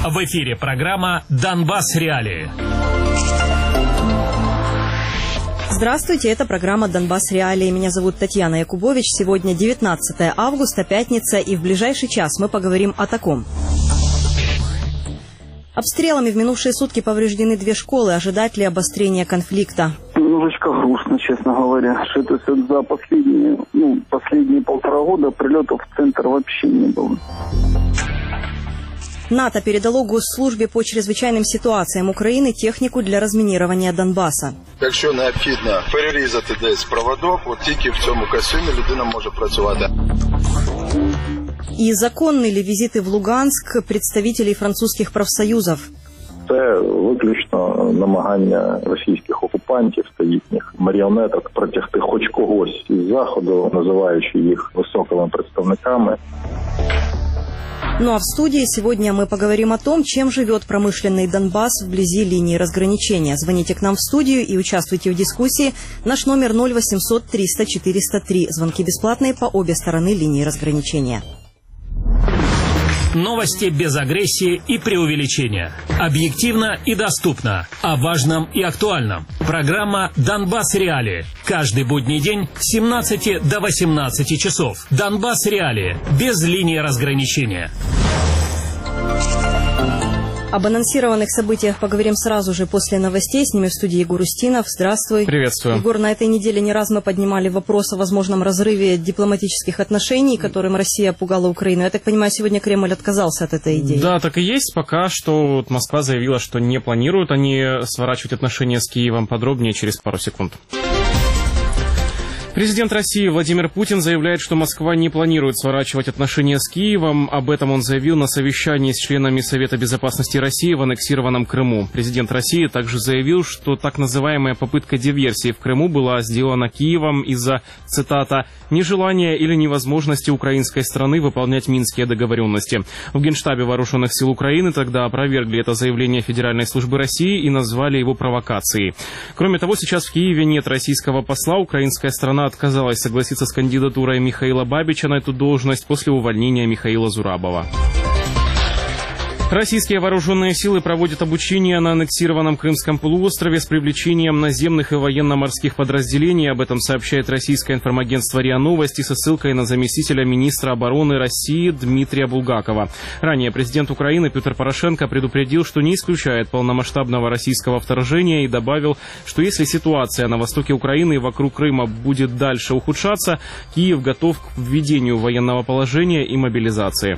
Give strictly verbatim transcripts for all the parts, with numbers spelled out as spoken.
В эфире программа «Донбасс Реалии». Здравствуйте, это программа «Донбасс Реалии». Меня зовут Татьяна Якубович. Сегодня девятнадцатое августа, пятница, и в ближайший час мы поговорим о таком. Обстрелами в минувшие сутки повреждены две школы. Ожидать ли обострения конфликта? Немножечко грустно, честно говоря, что это все за последние, ну, последние полтора года прилетов в центр вообще не было. НАТО передало Госслужбе по чрезвичайным ситуациям України техніку для розмінірування Донбаса. Якщо необхідно перерізати десь проводок, от тільки в цьому костюмі людина може працювати. И законны ли визиты в Луганск представителей французских профсоюзов? Це виключно намагання російських окупантів та їхніх маріонеток протягти хоч когось із Заходу, називаючи їх високими представниками. Ну а в студии сегодня мы поговорим о том, чем живет промышленный Донбасс вблизи линии разграничения. Звоните к нам в студию и участвуйте в дискуссии. Наш номер ноль восемьсот триста четыреста три. Звонки бесплатные по обе стороны линии разграничения. Новости без агрессии и преувеличения. Объективно и доступно. О важном и актуальном. Программа «Донбасс Реалии». Каждый будний день с семнадцати до восемнадцати часов. «Донбасс Реалии». Без линии разграничения. Об анонсированных событиях поговорим сразу же после новостей. С ними в студии Егор Устинов. Здравствуй. Приветствую. Егор, на этой неделе не раз мы поднимали вопрос о возможном разрыве дипломатических отношений, которым Россия пугала Украину. Я так понимаю, сегодня Кремль отказался от этой идеи. Да, так и есть. Пока что вот Москва заявила, что не планируют они сворачивать отношения с Киевом. Подробнее через пару секунд. Президент России Владимир Путин заявляет, что Москва не планирует сворачивать отношения с Киевом. Об этом он заявил на совещании с членами Совета безопасности России в аннексированном Крыму. Президент России также заявил, что так называемая попытка диверсии в Крыму была сделана Киевом из-за, цитата, «нежелания или невозможности украинской страны выполнять минские договоренности». В Генштабе Вооруженных сил Украины тогда опровергли это заявление Федеральной службы России и назвали его провокацией. Кроме того, сейчас в Киеве нет российского посла. Украинская страна отказалась согласиться с кандидатурой Михаила Бабича на эту должность после увольнения Михаила Зурабова. Российские вооруженные силы проводят обучение на аннексированном Крымском полуострове с привлечением наземных и военно-морских подразделений. Об этом сообщает российское информагентство РИА Новости со ссылкой на заместителя министра обороны России Дмитрия Булгакова. Ранее президент Украины Петр Порошенко предупредил, что не исключает полномасштабного российского вторжения и добавил, что если ситуация на востоке Украины и вокруг Крыма будет дальше ухудшаться, Киев готов к введению военного положения и мобилизации.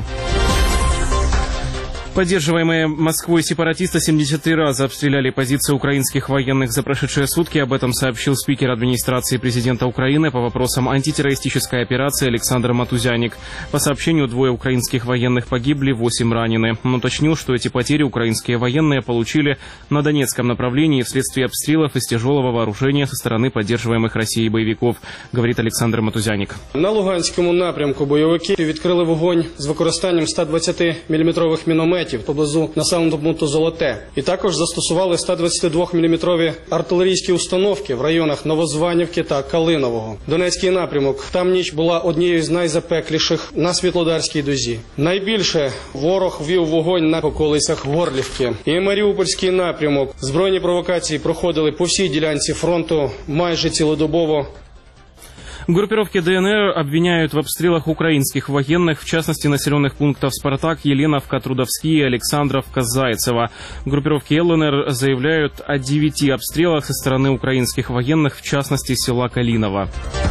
Поддерживаемые Москвой сепаратисты семьдесят три раза обстреляли позиции украинских военных за прошедшие сутки. Об этом сообщил спикер администрации президента Украины по вопросам антитеррористической операции Александр Матузяник. По сообщению, двое украинских военных погибли, восемь ранены. Он уточнил, что эти потери украинские военные получили на Донецком направлении вследствие обстрелов из тяжелого вооружения со стороны поддерживаемых Россией боевиков, говорит Александр Матузяник. На Луганському напрямку бойовики відкрили вогонь з використанням ста двадцятиміліметрових мінометів поблизу населеного пункту Золоте. І також застосували ста двадцятидвоміліметрові артилерійські установки в районах Новозванівки та Калинового. Донецький напрямок. Там ніч була однією з найзапекліших на Світлодарській дузі. Найбільше ворог вів вогонь на околицях Горлівки. І Маріупольський напрямок. Збройні провокації проходили по всій ділянці фронту майже цілодобово. Группировки ДНР обвиняют в обстрелах украинских военных, в частности, населенных пунктов Спартак, Еленовка, Трудовские, Александровка, Зайцево. Группировки ЛНР заявляют о девяти обстрелах со стороны украинских военных, в частности, села Калиново.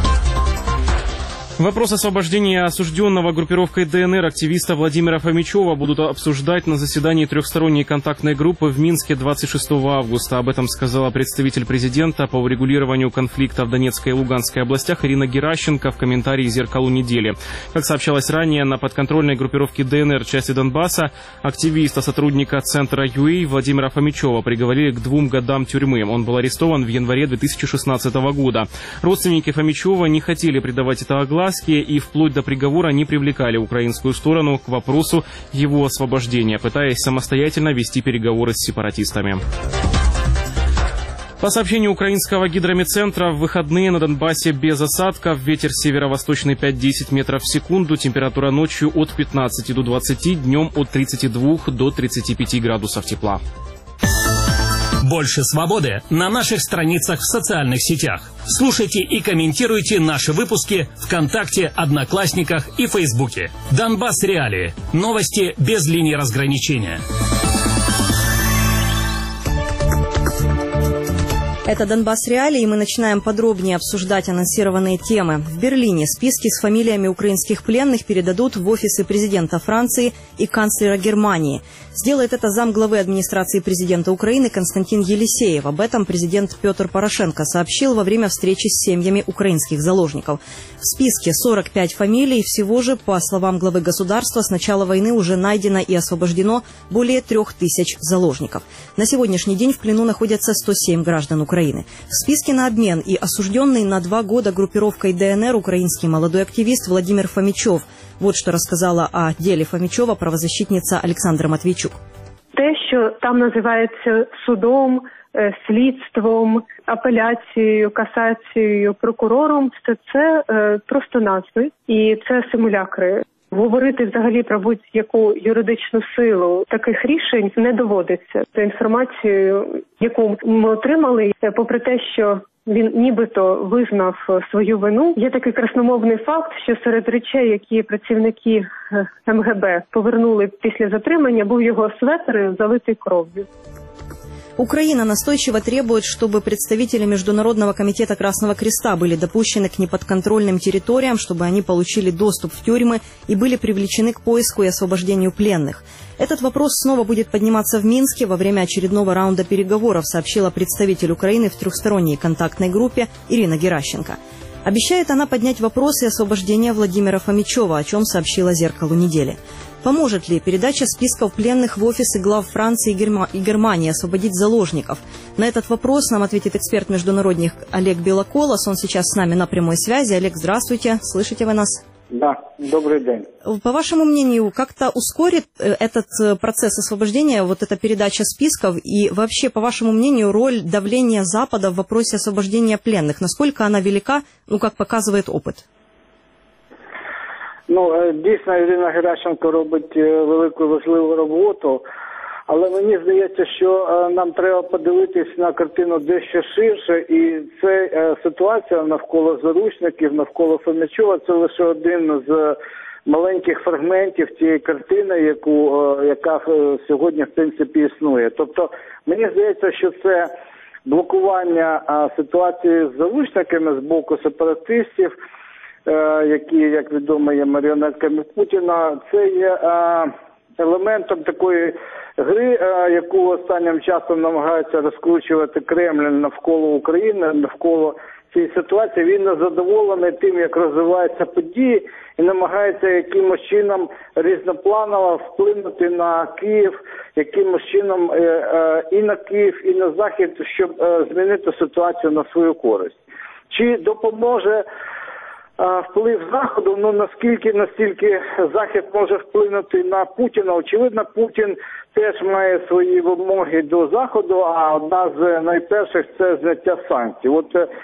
Вопрос освобождения осужденного группировкой ДНР активиста Владимира Фомичева будут обсуждать на заседании трехсторонней контактной группы в Минске двадцать шестого августа. Об этом сказала представитель президента по урегулированию конфликта в Донецкой и Луганской областях Ирина Геращенко в комментарии «Зеркалу недели». Как сообщалось ранее, на подконтрольной группировке ДНР части Донбасса активиста, сотрудника центра ЮИ Владимира Фомичева приговорили к двум годам тюрьмы. Он был арестован в январе две тысячи шестнадцатого года. Родственники Фомичева не хотели придавать это огласке и вплоть до приговора не привлекали украинскую сторону к вопросу его освобождения, пытаясь самостоятельно вести переговоры с сепаратистами. По сообщению украинского гидрометцентра, в выходные на Донбассе без осадков, ветер северо-восточный пять-десять метров в секунду, температура ночью от пятнадцати до двадцати, днем от тридцати двух до тридцати пяти градусов тепла. Больше свободы на наших страницах в социальных сетях. Слушайте и комментируйте наши выпуски ВКонтакте, Одноклассниках и Фейсбуке. Донбасс Реалии. Новости без линии разграничения. Это «Донбасс Реалии», и мы начинаем подробнее обсуждать анонсированные темы. В Берлине списки с фамилиями украинских пленных передадут в офисы президента Франции и канцлера Германии. Сделает это замглавы администрации президента Украины Константин Елисеев. Об этом президент Петр Порошенко сообщил во время встречи с семьями украинских заложников. В списке сорок пять фамилий. Всего же, по словам главы государства, с начала войны уже найдено и освобождено более трех тысяч заложников. На сегодняшний день в плену находятся сто семь граждан Украины. Украины. В списке на обмен и осужденный на два года группировкой ДНР украинский молодой активист Владимир Фомічов. Вот что рассказала о деле Фомічова правозащитниця Олександра Матвійчук. Те, що там називається судом, слідством, апеляцією, касацією, прокурором, це, це е, просто назви і це симулякри. Говорити взагалі про будь-яку юридичну силу таких рішень не доводиться. За інформацією, яку ми отримали, попри те, що він нібито визнав свою вину, є такий красномовний факт, що серед речей, які працівники ем ге бе повернули після затримання, був його светр, залитий кров'ю. Украина настойчиво требует, чтобы представители Международного комитета Красного Креста были допущены к неподконтрольным территориям, чтобы они получили доступ в тюрьмы и были привлечены к поиску и освобождению пленных. Этот вопрос снова будет подниматься в Минске во время очередного раунда переговоров, сообщила представитель Украины в трехсторонней контактной группе Ирина Геращенко. Обещает она поднять вопросы освобождения Владимира Фомічова, о чем сообщила «Зеркалу недели». Поможет ли передача списков пленных в офисы глав Франции и Германии освободить заложников? На этот вопрос нам ответит эксперт-международник Олег Белоколос. Он сейчас с нами на прямой связи. Олег, здравствуйте. Слышите вы нас? Да, добрый день. По вашему мнению, как-то ускорит этот процесс освобождения, вот эта передача списков? И вообще, по вашему мнению, роль давления Запада в вопросе освобождения пленных, насколько она велика, ну, как показывает опыт? Ну, дійсно, Ірина Геращенко робить велику важливу роботу, але мені здається, що нам треба подивитись на картину дещо ширше, і це ситуація навколо заручників, навколо Фомічова, це лише один з маленьких фрагментів тієї картини, яку, яка сьогодні, в принципі, існує. Тобто, мені здається, що це блокування ситуації з заручниками з боку сепаратистів, які, як відомо, є маріонетками Путіна, це є елементом такої гри, яку останнім часом намагається розкручувати Кремль навколо України, навколо цієї ситуації. Він не задоволений тим, як розвиваються події, і намагається якимось чином різнопланово вплинути на Київ, якимось чином і на Київ, і на Захід, щоб змінити ситуацію на свою користь. Чи допоможе вплив Заходу, ну наскільки, настільки Захід може вплинути на Путіна. Очевидно, Путін теж має свої вимоги до Заходу, а одна з найперших – це зняття санкцій. От е,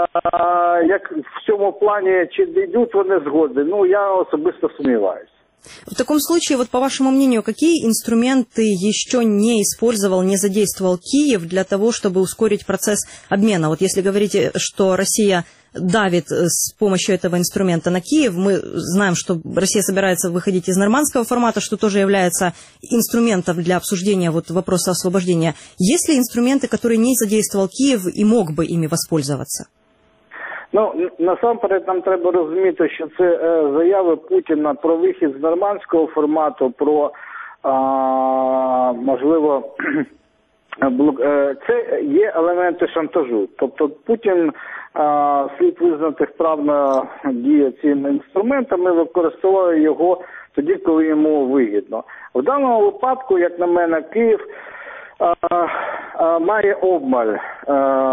як в цьому плані, чи дійдуть вони згоди, ну я особисто сумніваюся. В таком случае, вот по вашему мнению, какие инструменты еще не использовал, не задействовал Киев для того, чтобы ускорить процесс обмена? Вот если говорите, что Россия давит с помощью этого инструмента на Киев, мы знаем, что Россия собирается выходить из нормандского формата, что тоже является инструментом для обсуждения вот вопроса освобождения. Есть ли инструменты, которые не задействовал Киев и мог бы ими воспользоваться? Ну, насамперед нам треба розуміти, що це е, заяви Путіна про вихід з нормандського формату, про, е, можливо, е, це є елементи шантажу. Тобто Путін е, слід визнати вправно діє цими інструментами, використовує його тоді, коли йому вигідно. В даному випадку, як на мене, Київ А, а, має обмаль а,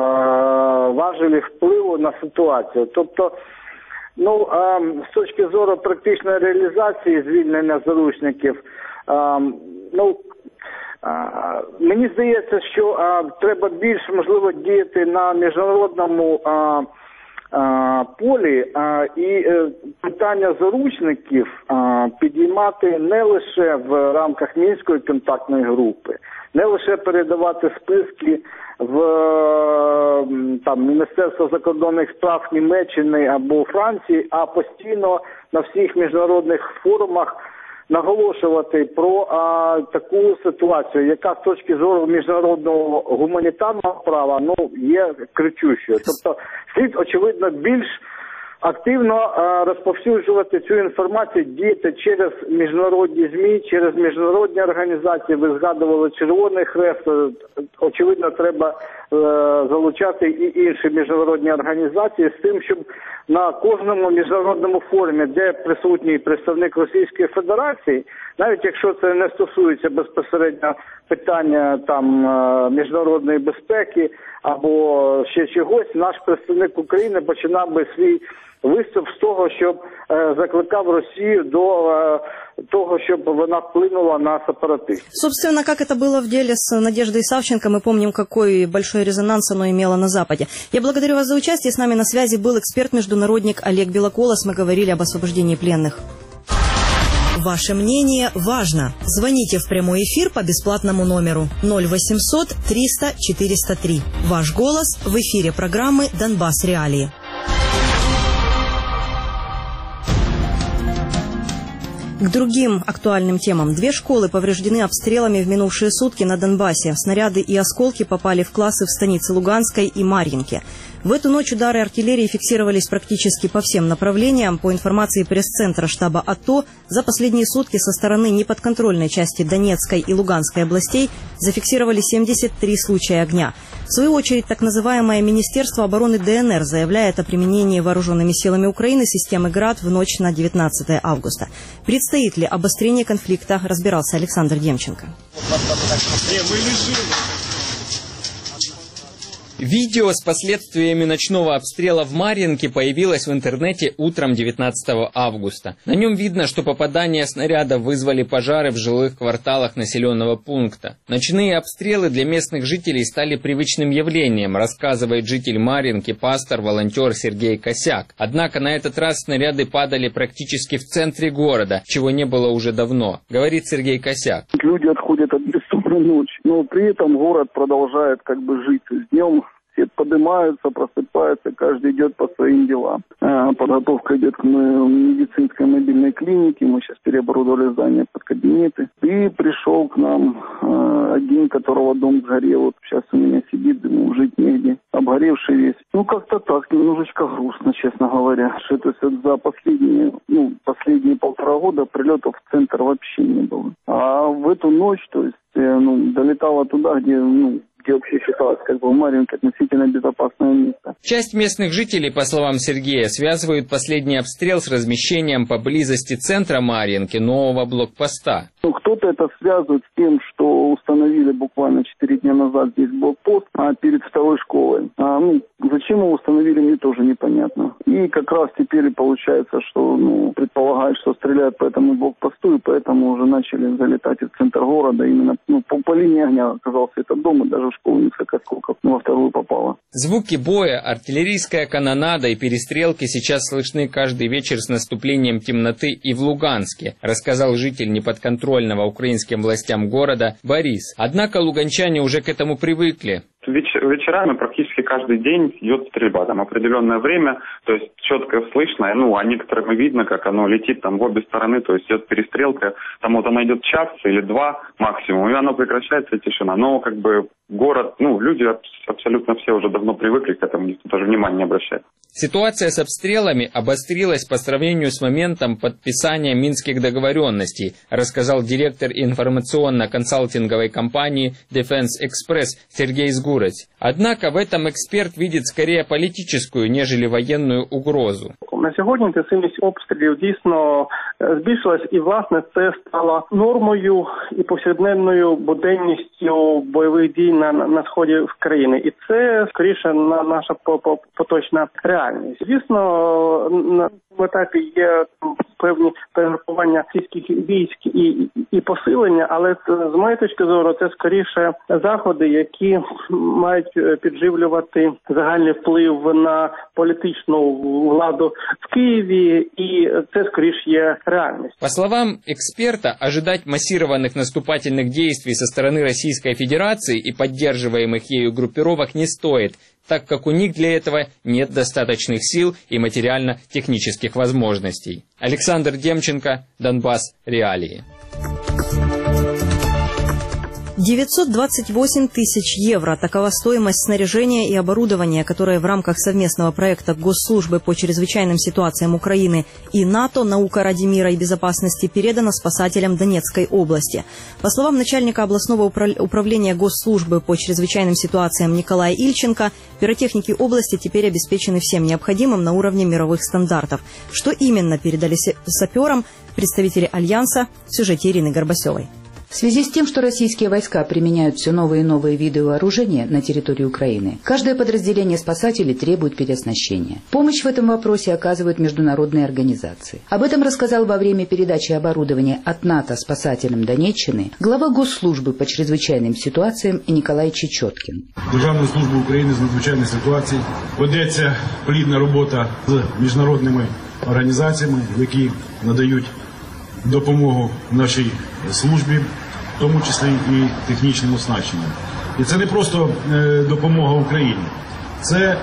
важелі впливу на ситуацію. Тобто, ну, а, з точки зору практичної реалізації звільнення заручників, а, ну, Мені здається, що а, треба більше, можливо, діяти на міжнародному а, а, полі а, і е, питання заручників а, підіймати не лише в рамках Мінської контактної групи, не лише передавати списки в там Міністерство закордонних справ Німеччини або Франції, а постійно на всіх міжнародних форумах наголошувати про а, таку ситуацію, яка з точки зору міжнародного гуманітарного права ну є кричущою. Тобто слід, очевидно, більш активно а, розповсюджувати цю інформацію, діяти через міжнародні ЗМІ, через міжнародні організації. Ви згадували Червоний Хрест. Очевидно, треба е, залучати і інші міжнародні організації з тим, щоб на кожному міжнародному форумі, де присутній представник Російської Федерації, навіть якщо це не стосується безпосередньо питання там міжнародної безпеки або ще чогось, наш представник України починав би свій виступ з того, щоб е, закликав Росію до е, того, щоб вона вплинула на сепаратистов. Собственно, как это было в деле с Надеждой Савченко, мы помним, какой большой резонанс оно имело на Западе. Я благодарю вас за участие. С нами на связи был эксперт-международник Олег Белоколос. Мы говорили об освобождении пленных. Ваше мнение важно. Звоните в прямой эфир по бесплатному номеру ноль восемьсот триста четыреста три. Ваш голос в эфире программы «Донбасс. Реалии». К другим актуальным темам. Две школы повреждены обстрелами в минувшие сутки на Донбассе. Снаряды и осколки попали в классы в станице Луганской и Марьинке. В эту ночь удары артиллерии фиксировались практически по всем направлениям. По информации пресс-центра штаба АТО, за последние сутки со стороны неподконтрольной части Донецкой и Луганской областей зафиксировали семьдесят три случая огня. В свою очередь, так называемое Министерство обороны ДНР заявляет о применении вооруженными силами Украины системы «Град» в ночь на девятнадцатое августа. Предстоит ли обострение конфликта, разбирался Александр Демченко. Видео с последствиями ночного обстрела в Марьинке появилось в интернете утром девятнадцатого августа. На нем видно, что попадания снарядов вызвали пожары в жилых кварталах населенного пункта. Ночные обстрелы для местных жителей стали привычным явлением, рассказывает житель Марьинки, пастор, волонтер Сергей Косяк. Однако на этот раз снаряды падали практически в центре города, чего не было уже давно, говорит Сергей Косяк. Люди отходят от бессонной ночи, но при этом город продолжает как бы жить. Днем все поднимаются, просыпаются, каждый идет по своим делам. Подготовка идет к медицинской мобильной клинике, мы сейчас переоборудовали здание под кабинеты. И пришел к нам один, которого дом сгорел, вот сейчас у меня сидит, ему жить негде, обгоревший весь. Ну как-то так, немножечко грустно, честно говоря, что это за последние, ну, последние полтора года прилетов в центр вообще не было. А в эту ночь, то есть, ну, долетала туда, где, ну, где вообще считалось, как бы, Марьинка относительно безопасное место. Часть местных жителей, по словам Сергея, связывают последний обстрел с размещением поблизости центра Марьинки нового блокпоста. Ну, кто-то это связывает с тем, что установили буквально четыре дня назад здесь блокпост а, перед второй школой. А, ну, зачем его установили, мне тоже непонятно. И как раз теперь получается, что, ну, предполагают, что стреляют по этому блокпосту, и поэтому уже начали залетать в центр города. Именно, ну, по, по линии огня оказался этот дом, и даже в школу несколько осколков, но во вторую попало. Звуки боя, артиллерийская канонада и перестрелки сейчас слышны каждый вечер с наступлением темноты и в Луганске, рассказал житель неподконтрольного украинским властям города Борис. Однако луганчане уже к этому привыкли. Веч- вечерами практически каждый день идет стрельба, там определенное время, то есть четко слышно, ну, а некоторым видно, как оно летит там в обе стороны, то есть идет перестрелка, там вот она идет час или два максимум, и она прекращается, и тишина. Но как бы город, ну, люди абсолютно все уже давно привыкли к этому, никто даже внимания не обращает. Ситуация с обстрелами обострилась по сравнению с моментом подписания Минских договоренностей, рассказал директор информационно-консалтинговой компании Defense Express Сергей Сгурец. Однако в этом эксперт видит скорее политическую, нежели воєнну угрозу. На сьогодні інтенсивність обстрілів дійсно збільшилась, і, власне, це стало нормою і повсякденною буденністю бойових дій на, на сході країни. І це, скоріше, на наша поточна реальність. реальність. Звісно, на так є певні перегрупування російських військ і, і, і посилення, але з моєї точки зору це скоріше заходи, які мають підживлювати загальний вплив на політичну владу в Києві, і це скоріше є реальність. По словам эксперта, ожидать массированных наступательных действий со стороны Российской Федерации и поддерживаемых ею группировок не стоит, так как у них для этого нет достаточных сил и материально-технических возможностей. Александр Демченко, Донбасс. Реалии. девятьсот двадцать восемь тысяч евро – такова стоимость снаряжения и оборудования, которое в рамках совместного проекта Госслужбы по чрезвычайным ситуациям Украины и НАТО «Наука ради мира и безопасности» передано спасателям Донецкой области. По словам начальника областного управления Госслужбы по чрезвычайным ситуациям Николая Ильченко, пиротехники области теперь обеспечены всем необходимым на уровне мировых стандартов. Что именно передали саперам представители Альянса в сюжете Ирины Горбасевой. В связи с тем, что российские войска применяют все новые и новые виды вооружения на территории Украины, каждое подразделение спасателей требует переоснащения. Помощь в этом вопросе оказывают международные организации. Об этом рассказал во время передачи оборудования от НАТО спасателям Донеччины глава Госслужбы по чрезвычайным ситуациям Николай Чечеткин. Державною службою України з надзвичайних ситуацій ведеться плідна робота з міжнародними організаціями, які надають допомогу нашій службі, в тому числі і технічним оснащенням. І це не просто е, допомога Україні, це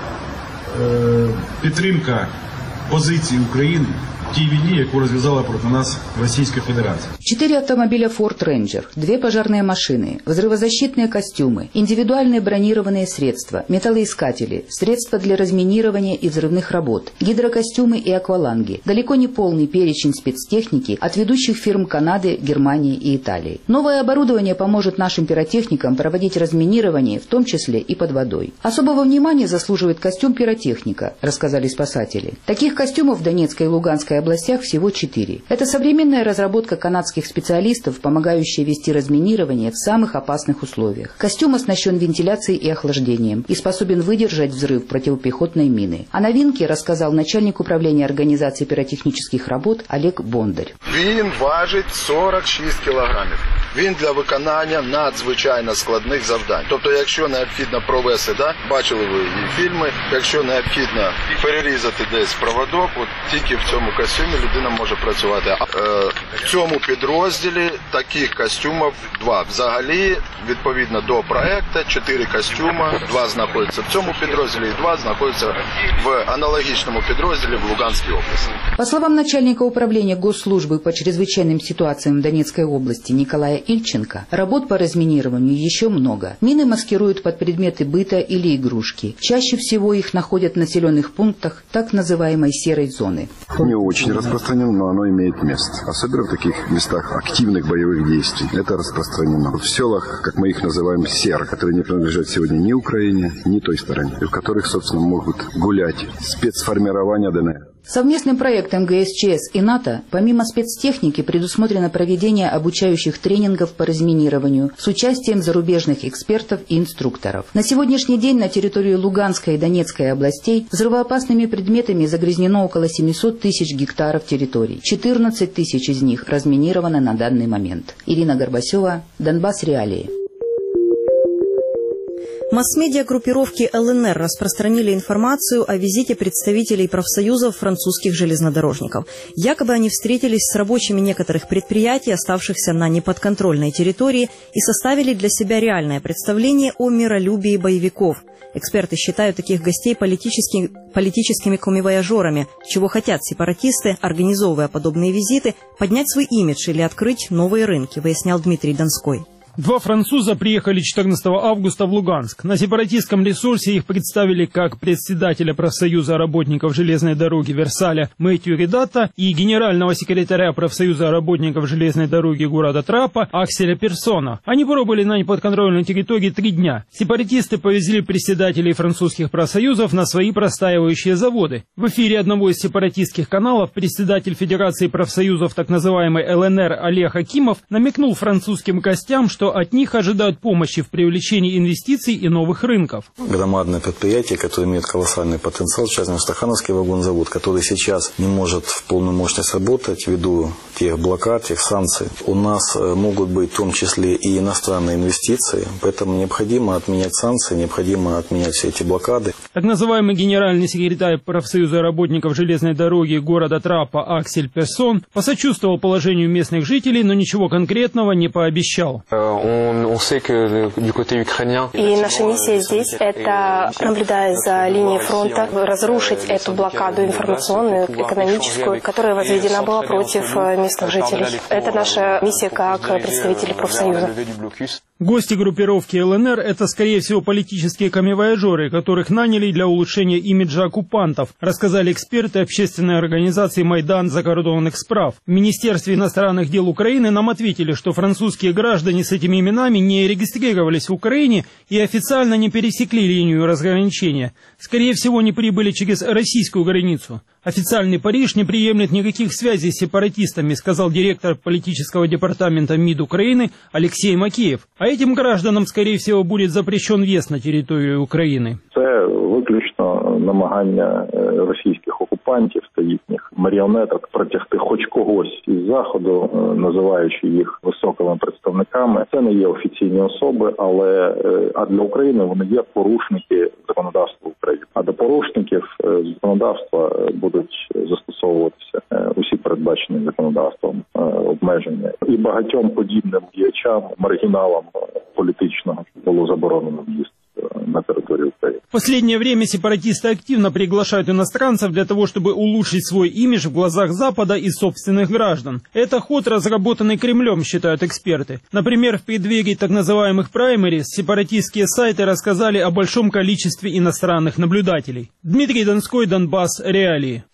е, підтримка позиції України в тій війні, яку розв'язала проти нас Российская Федерация. Четыре автомобиля Ford Ranger, две пожарные машины, взрывозащитные костюмы, индивидуальные бронированные средства, металлоискатели, средства для разминирования и взрывных работ, гидрокостюмы и акваланги. Далеко не полный перечень спецтехники от ведущих фирм Канады, Германии и Италии. Новое оборудование поможет нашим пиротехникам проводить разминирование, в том числе и под водой. Особого внимания заслуживает костюм пиротехника, рассказали спасатели. Таких костюмов в Донецкой и Луганской областях всего четыре. Это современная разработка канадских специалистов, помогающая вести разминирование в самых опасных условиях. Костюм оснащен вентиляцией и охлаждением и способен выдержать взрыв противопехотной мины. О новинке рассказал начальник управления организации пиротехнических работ Олег Бондарь. Він важить сорок шість кілограмів. Він для виконання надзвичайно складних завдань. Тобто, якщо необхідно провести, да, бачили ви і фільми, якщо необхідно перерізати десь проводок, от тільки в цьому костюмі людина може працювати. Е, в цьому підрозділі таких костюмів два. Взагалі, відповідно до проекту, чотири костюми, два знаходяться в цьому підрозділі і два знаходяться в аналогічному підрозділі в Луганській області. По словам начальника управления Госслужбы по чрезвычайным ситуациям в Донецкой области Николая Ильченко, работ по разминированию еще много. Мины маскируют под предметы быта или игрушки. Чаще всего их находят в населенных пунктах так называемой серой зоны. Не очень распространено, но оно имеет место. Особенно в таких местах активных боевых действий. Это распространено. В селах, как мы их называем, сер, которые не принадлежат сегодня ни Украине, ни той стороне, в которых, собственно, могут гулять спецформирования ДНР. Совместным проектом ГСЧС и НАТО, помимо спецтехники, предусмотрено проведение обучающих тренингов по разминированию с участием зарубежных экспертов и инструкторов. На сегодняшний день на территории Луганской и Донецкой областей взрывоопасными предметами загрязнено около семисот тысяч гектаров территорий. четырнадцать тысяч из них разминировано на данный момент. Ирина Горбасева, Донбасс. Реалии. Масс-медиа группировки ЛНР распространили информацию о визите представителей профсоюзов французских железнодорожников. Якобы они встретились с рабочими некоторых предприятий, оставшихся на неподконтрольной территории, и составили для себя реальное представление о миролюбии боевиков. Эксперты считают таких гостей политически, политическими комивояжерами, чего хотят сепаратисты, организовывая подобные визиты, поднять свой имидж или открыть новые рынки, выяснял Дмитрий Донской. Два француза приехали четырнадцатого августа в Луганск. На сепаратистском ресурсе их представили как председателя профсоюза работников железной дороги Версаля Мэтью Редата и генерального секретаря профсоюза работников железной дороги города Трапа Акселя Персона. Они пробыли на неподконтрольной территории три дня. Сепаратисты повезли председателей французских профсоюзов на свои простаивающие заводы. В эфире одного из сепаратистских каналов председатель Федерации профсоюзов так называемой ЛНР Олег Акимов намекнул французским гостям, что что от них ожидают помощи в привлечении инвестиций и новых рынков. Громадное предприятие, которое имеет колоссальный потенциал, в частности, Стахановский вагонзавод, который сейчас не может в полную мощность работать ввиду тех блокад, тех санкций. У нас могут быть в том числе и иностранные инвестиции, поэтому необходимо отменять санкции, необходимо отменять все эти блокады. Так называемый генеральный секретарь профсоюза работников железной дороги города Трапа Аксель Персон посочувствовал положению местных жителей, но ничего конкретного не пообещал. И наша миссия здесь – это, наблюдая за линией фронта, разрушить эту блокаду информационную, экономическую, которая возведена была против местных жителей. Это наша миссия как представители профсоюза. Гости группировки ЛНР – это, скорее всего, политические камевояжеры, которых наняли для улучшения имиджа оккупантов, рассказали эксперты общественной организации «Майдан закордонных справ». В Министерстве иностранных дел Украины нам ответили, что французские граждане с этими именами не регистрировались в Украине и официально не пересекли линию разграничения. Скорее всего, не прибыли через российскую границу. Официальный Париж не приемлет никаких связей с сепаратистами, сказал директор политического департамента МИД Украины Алексей Макеев. А этим гражданам, скорее всего, будет запрещен въезд на територію України. Це виключно намагання російських окупантів та їхніх маріонеток протягти хоч когось із Заходу, називаючи їх високими представниками. Це не є офіційні особи, але а для України вони є порушники законодавства України. А до порушників законодавства будуть застосовуватися усі передбачені законодавством обмеження. І багатьом подібним діячам, маргіналам політичного було заборонено в'їзд на территорию Украины. В последнее время сепаратисты активно приглашают иностранцев для того, чтобы улучшить свой имидж в глазах Запада и собственных граждан. Это ход, разработанный Кремлем, считают эксперты. Например, в преддверии так называемых праймерис сепаратистские сайты рассказали о большом количестве иностранных наблюдателей. Дмитрий Донской, Донбасс, реалии.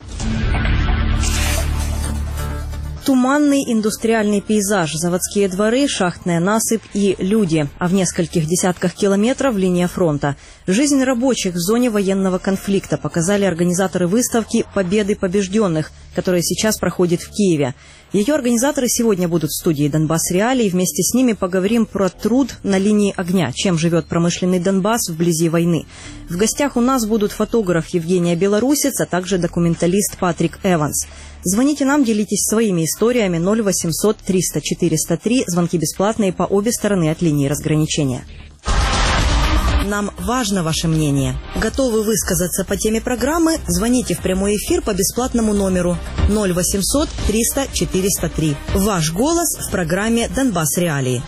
Туманный индустриальный пейзаж, заводские дворы, шахтная насыпь и люди. А в нескольких десятках километров линия фронта. Жизнь рабочих в зоне военного конфликта показали организаторы выставки «Победы побежденных», которая сейчас проходит в Киеве. Ее организаторы сегодня будут в студии «Донбасс Реалии». Вместе с ними поговорим про труд на линии огня, чем живет промышленный Донбасс вблизи войны. В гостях у нас будут фотограф Евгения Белорусец, а также документалист Патрик Эванс. Звоните нам, делитесь своими историями. Ноль восемьсот триста четыреста три. Звонки бесплатные по обе стороны от линии разграничения. Нам важно ваше мнение. Готовы высказаться по теме программы? Звоните в прямой эфир по бесплатному номеру ноль восемьсот триста четыреста три. Ваш голос в программе «Донбасс Реалии».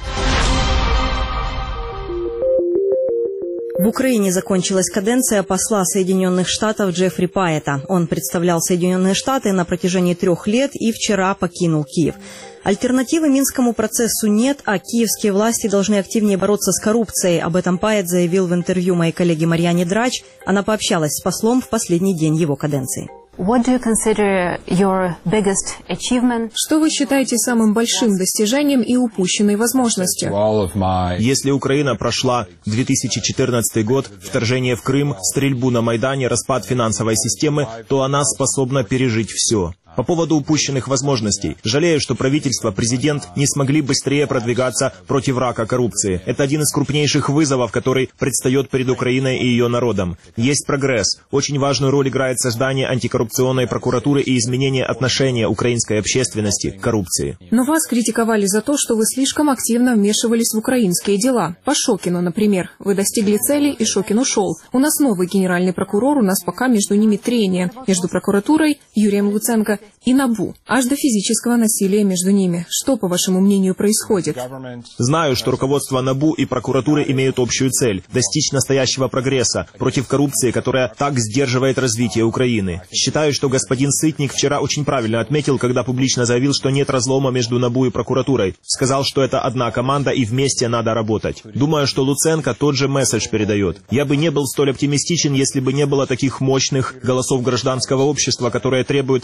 В Украине закончилась каденция посла Соединенных Штатов Джеффри Пайета. Он представлял Соединенные Штаты на протяжении трех лет и вчера покинул Киев. Альтернативы Минскому процессу нет, а киевские власти должны активнее бороться с коррупцией. Об этом Пайет заявил в интервью моей коллеге Марьяне Драч. Она пообщалась с послом в последний день его каденции. What do you consider your biggest achievement? Что вы считаете самым большим достижением и упущенной возможностью? Если Украина прошла две тысячи четырнадцатый год, вторжение в Крым, стрельбу на Майдане, распад финансовой системы, то она способна пережить все. По поводу упущенных возможностей. Жалею, что правительство, президент не смогли быстрее продвигаться против рака коррупции. Это один из крупнейших вызовов, который предстает перед Украиной и ее народом. Есть прогресс. Очень важную роль играет создание антикоррупционной прокуратуры и изменение отношения украинской общественности к коррупции. Но вас критиковали за то, что вы слишком активно вмешивались в украинские дела. По Шокину, например. Вы достигли цели, и Шокин ушел. У нас новый генеральный прокурор, у нас пока между ними трение. Между прокуратурой, Юрием Луценко, и НАБУ, аж до физического насилия между ними. Что, по вашему мнению, происходит? Знаю, что руководство НАБУ и прокуратуры имеют общую цель – достичь настоящего прогресса против коррупции, которая так сдерживает развитие Украины. Считаю, что господин Сытник вчера очень правильно отметил, когда публично заявил, что нет разлома между НАБУ и прокуратурой. Сказал, что это одна команда и вместе надо работать. Думаю, что Луценко тот же месседж передает. Я бы не был столь оптимистичен, если бы не было таких мощных голосов гражданского общества, которые требуют подотчетности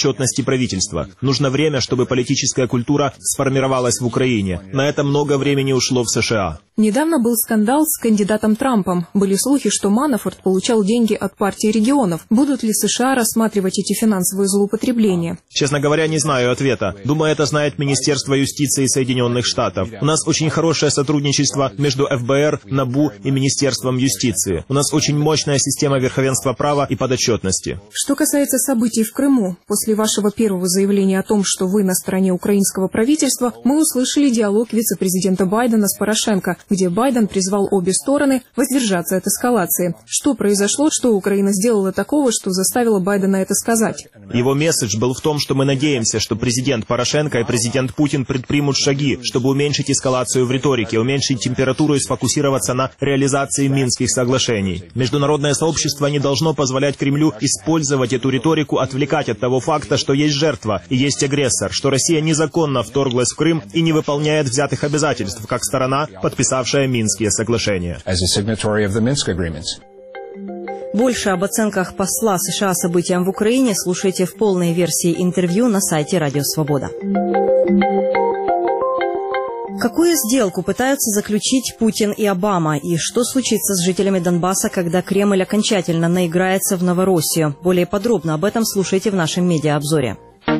подотчетности правительства. Нужно время, чтобы политическая культура сформировалась в Украине. На это много времени ушло в США. Недавно был скандал с кандидатом Трампом. Были слухи, что Манафорт получал деньги от партии регионов. Будут ли США рассматривать эти финансовые злоупотребления? Честно говоря, не знаю ответа. Думаю, это знает Министерство юстиции Соединенных Штатов. У нас очень хорошее сотрудничество между эф бэ эр, НАБУ и Министерством юстиции. У нас очень мощная система верховенства права и подотчетности. Что касается событий в Крыму, после вашего первого заявления о том, что вы на стороне украинского правительства, мы услышали диалог вице-президента Байдена с Порошенко, где Байден призвал обе стороны воздержаться от эскалации. Что произошло, что Украина сделала такого, что заставило Байдена это сказать? Его месседж был в том, что мы надеемся, что президент Порошенко и президент Путин предпримут шаги, чтобы уменьшить эскалацию в риторике, уменьшить температуру и сфокусироваться на реализации Минских соглашений. Международное сообщество не должно позволять Кремлю использовать эту риторику, отвлекать от того факта, что есть жертва и есть агрессор, что Россия незаконно вторглась в Крым и не выполняет взятых обязательств, как сторона, подписавшая Минские соглашения. Больше об оценках посла США событиям в Украине слушайте в полной версии интервью на сайте Радио Свобода. Какую сделку пытаются заключить Путин и Обама? И что случится с жителями Донбасса, когда Кремль окончательно наиграется в Новороссию? Более подробно об этом слушайте в нашем медиаобзоре.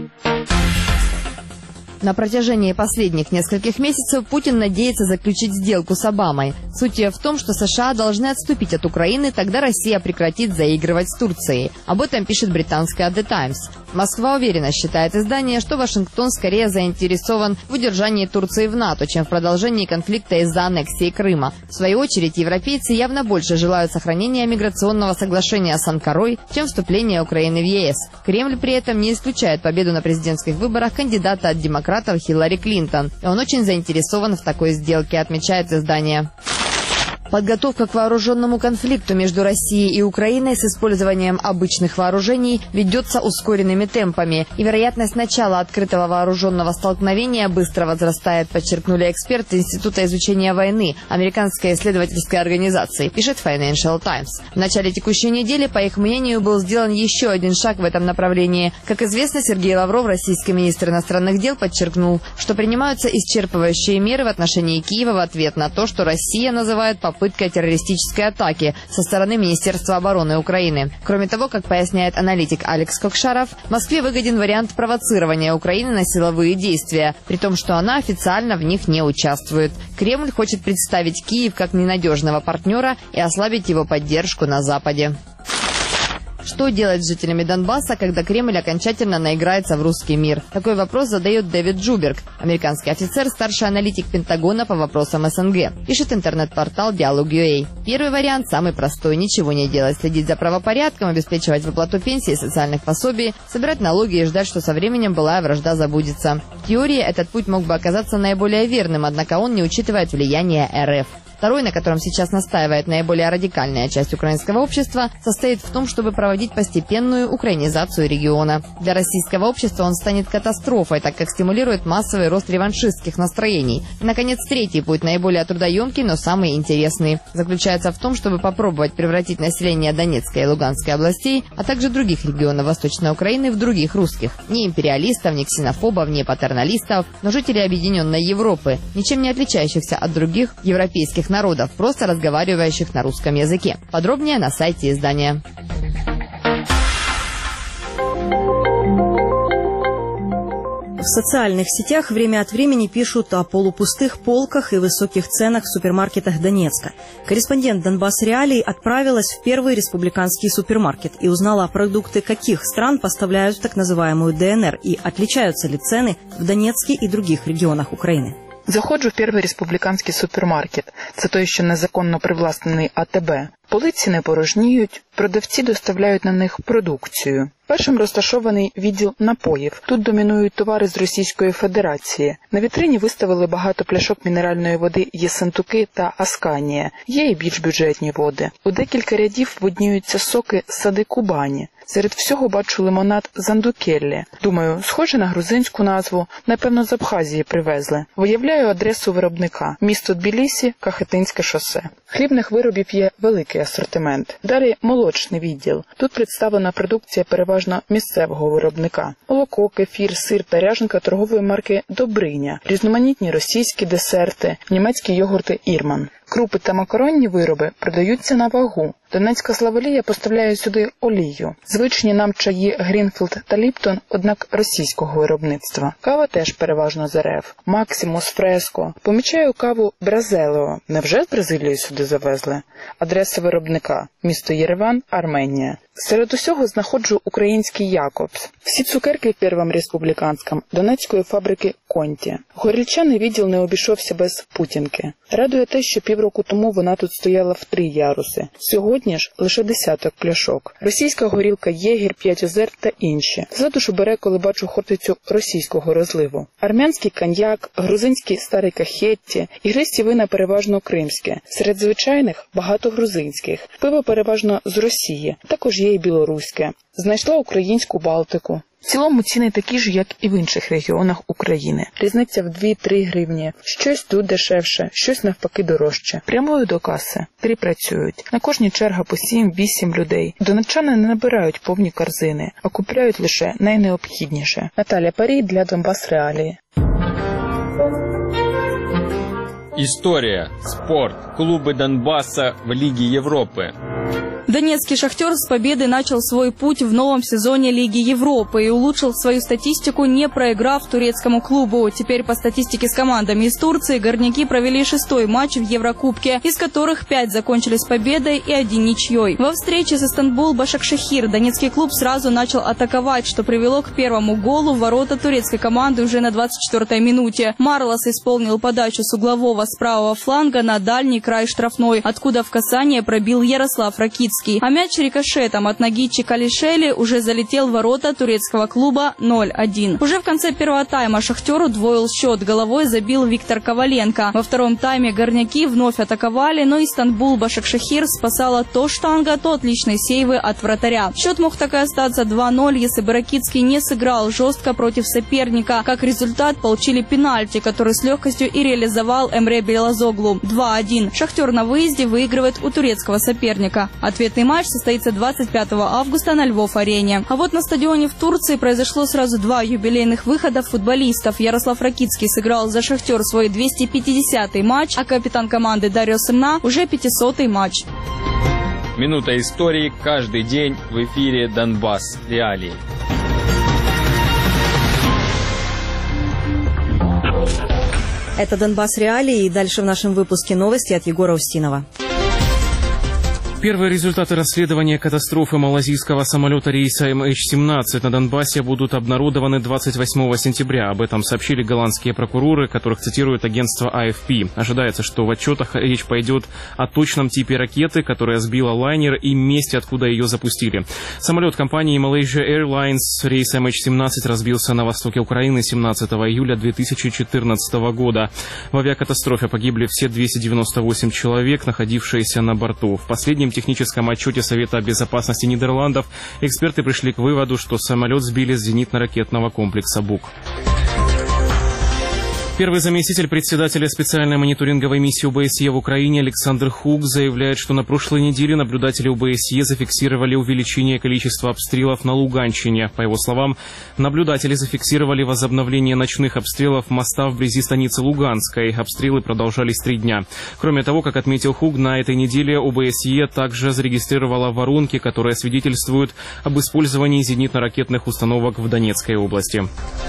На протяжении последних нескольких месяцев Путин надеется заключить сделку с Обамой. Суть ее в том, что США должны отступить от Украины, тогда Россия прекратит заигрывать с Турцией. Об этом пишет британская The Times. Москва уверенно, считает издание, что Вашингтон скорее заинтересован в удержании Турции в НАТО, чем в продолжении конфликта из-за аннексии Крыма. В свою очередь, европейцы явно больше желают сохранения миграционного соглашения с Анкарой, чем вступления Украины в е эс. Кремль при этом не исключает победу на президентских выборах кандидата от демократов Хиллари Клинтон. И он очень заинтересован в такой сделке, отмечает издание. Подготовка к вооруженному конфликту между Россией и Украиной с использованием обычных вооружений ведется ускоренными темпами, и вероятность начала открытого вооруженного столкновения быстро возрастает, подчеркнули эксперты Института изучения войны американской исследовательской организации, пишет Financial Times. В начале текущей недели, по их мнению, был сделан еще один шаг в этом направлении. Как известно, Сергей Лавров, российский министр иностранных дел, подчеркнул, что принимаются исчерпывающие меры в отношении Киева в ответ на то, что Россия называет попыткой попытка террористической атаки со стороны Министерства обороны Украины. Кроме того, как поясняет аналитик Алекс Кокшаров, Москве выгоден вариант провоцирования Украины на силовые действия, при том, что она официально в них не участвует. Кремль хочет представить Киев как ненадежного партнера и ослабить его поддержку на Западе. Что делать с жителями Донбасса, когда Кремль окончательно наиграется в русский мир? Такой вопрос задает Дэвид Джуберг, американский офицер, старший аналитик Пентагона по вопросам эс эн гэ. Пишет интернет-портал Dialog точка ю эй. Первый вариант самый простой – ничего не делать, следить за правопорядком, обеспечивать выплату пенсии и социальных пособий, собирать налоги и ждать, что со временем былая вражда забудется. В теории этот путь мог бы оказаться наиболее верным, однако он не учитывает влияние эр эф. Второй, на котором сейчас настаивает наиболее радикальная часть украинского общества, состоит в том, чтобы проводить постепенную украинизацию региона. Для российского общества он станет катастрофой, так как стимулирует массовый рост реваншистских настроений. И, наконец, третий путь, наиболее трудоемкий, но самый интересный, заключается в том, чтобы попробовать превратить население Донецкой и Луганской областей, а также других регионов Восточной Украины в других русских. Ни империалистов, ни ксенофобов, ни патерналистов, но жителей Объединенной Европы, ничем не отличающихся от других европейских народов, просто разговаривающих на русском языке. Подробнее на сайте издания. В социальных сетях время от времени пишут о полупустых полках и высоких ценах в супермаркетах Донецка. Корреспондент Донбасс Реалий отправилась в первый республиканский супермаркет и узнала, продукты каких стран поставляют в так называемую дэ эн эр и отличаются ли цены в Донецке и других регионах України. Заходжу в перший республіканський супермаркет. Це той, що незаконно привласнений а те бе. Полиці не порожніють, продавці доставляють на них продукцію. Першим розташований відділ напоїв. Тут домінують товари з Російської Федерації. На вітрині виставили багато пляшок мінеральної води Єссентуки та Асканія. Є і більш бюджетні води. У декілька рядів видніються соки «Сади Кубані». Серед всього бачу лимонад «Зандукеллі». Думаю, схоже на грузинську назву, напевно, з Абхазії привезли. Виявляю адресу виробника – місто Тбілісі, Кахетинське шосе. Хлібних виробів є великий асортимент. Далі молочний відділ. Тут представлена продукція переважно місцевого виробника. Молоко, кефір, сир та ряженка торгової марки «Добриня», різноманітні російські десерти, німецькі йогурти «Ірман». Крупи та макаронні вироби продаються на вагу. Донецька Славолія поставляє сюди олію. Звичні нам чаї Грінфілд та Ліптон, однак російського виробництва. Кава теж переважно з РФ. Максимус, Фреско. Помічаю каву Бразелео. Невже з Бразилії сюди завезли? Адреса виробника. Місто Єреван, Арменія. Серед усього знаходжу український Якобс. Всі цукерки в Первом Республіканському донецької фабрики «Конті». Горільчаний відділ не обійшовся без путінки. Радує те, що півроку тому вона тут стояла в три яруси. Сьогодні ж лише десяток пляшок. Російська горілка «Єгір», «П'ять озер» та інші. За душу бере, коли бачу хортицю російського розливу. Армянський коньяк, грузинський старий кахетті, ігристі вина переважно кримське. Серед звичайних – багато грузинських. Пиво переважно з Росії. Також є і білоруське. Знайшла українську Балтику. В цілому ціни такі ж, як і в інших регіонах України. Різниця в дві-три гривні. Щось тут дешевше, щось навпаки дорожче. Прямою до каси. Три працюють. На кожній черга по сім-вісім людей. Донеччани не набирають повні корзини, а купляють лише найнеобхідніше. Наталя Парій для Донбас Реалії. История, спорт, клубы Донбасса в Лиге Европы. Донецкий «Шахтер» с победой начал свой путь в новом сезоне Лиги Европы и улучшил свою статистику, не проиграв турецкому клубу. Теперь по статистике с командами из Турции горняки провели шестой матч в Еврокубке, из которых пять закончились победой и один ничьей. Во встрече с Истанбул Башакшехир донецкий клуб сразу начал атаковать, что привело к первому голу в ворота турецкой команды уже на двадцать четвёртой минуте. Марлос исполнил подачу с углового с правого фланга на дальний край штрафной, откуда в касание пробил Ярослав Ракицкий. А мяч рикошетом от ноги Чикалишели уже залетел в ворота турецкого клуба ноль один. Уже в конце первого тайма «Шахтер» удвоил счет, головой забил Виктор Коваленко. Во втором тайме горняки вновь атаковали, но Истанбул Башакшехир спасала то штанга, то отличные сейвы от вратаря. Счет мог так и остаться два ноль, если бы Ракицкий не сыграл жестко против соперника. Как результат получили пенальти, который с легкостью и реализовал Эмре Белозоглу. два один. «Шахтер» на выезде выигрывает у турецкого соперника. Ответный матч состоится двадцать пятого августа на Львов-арене. А вот на стадионе в Турции произошло сразу два юбилейных выхода футболистов. Ярослав Ракицкий сыграл за «Шахтер» свой двести пятидесятый матч, а капитан команды Дарио Сымна уже пятисотый матч. Минута истории каждый день в эфире «Донбасс Реалии». Это «Донбасс Реалии», и дальше в нашем выпуске новости от Егора Устинова. Первые результаты расследования катастрофы малазийского самолета рейса эм эйч семнадцать на Донбассе будут обнародованы двадцать восьмого сентября. Об этом сообщили голландские прокуроры, которых цитирует агентство а эф пи. Ожидается, что в отчетах речь пойдет о точном типе ракеты, которая сбила лайнер, и месте, откуда ее запустили. Самолет компании Malaysia Airlines рейс эм эйч семнадцать разбился на востоке Украины семнадцатого июля две тысячи четырнадцатого года. В авиакатастрофе погибли все двести девяносто восемь человек, находившиеся на борту. В последнем техническом отчете Совета безопасности Нидерландов эксперты пришли к выводу, что самолет сбили с зенитно-ракетного комплекса «Бук». Первый заместитель председателя специальной мониторинговой миссии о бэ эс е в Украине Александр Хуг заявляет, что на прошлой неделе наблюдатели о бэ эс е зафиксировали увеличение количества обстрелов на Луганщине. По его словам, наблюдатели зафиксировали возобновление ночных обстрелов моста вблизи станицы Луганской. Обстрелы продолжались три дня. Кроме того, как отметил Хуг, на этой неделе о бэ эс е также зарегистрировала воронки, которые свидетельствуют об использовании зенитно-ракетных установок в Донецкой области.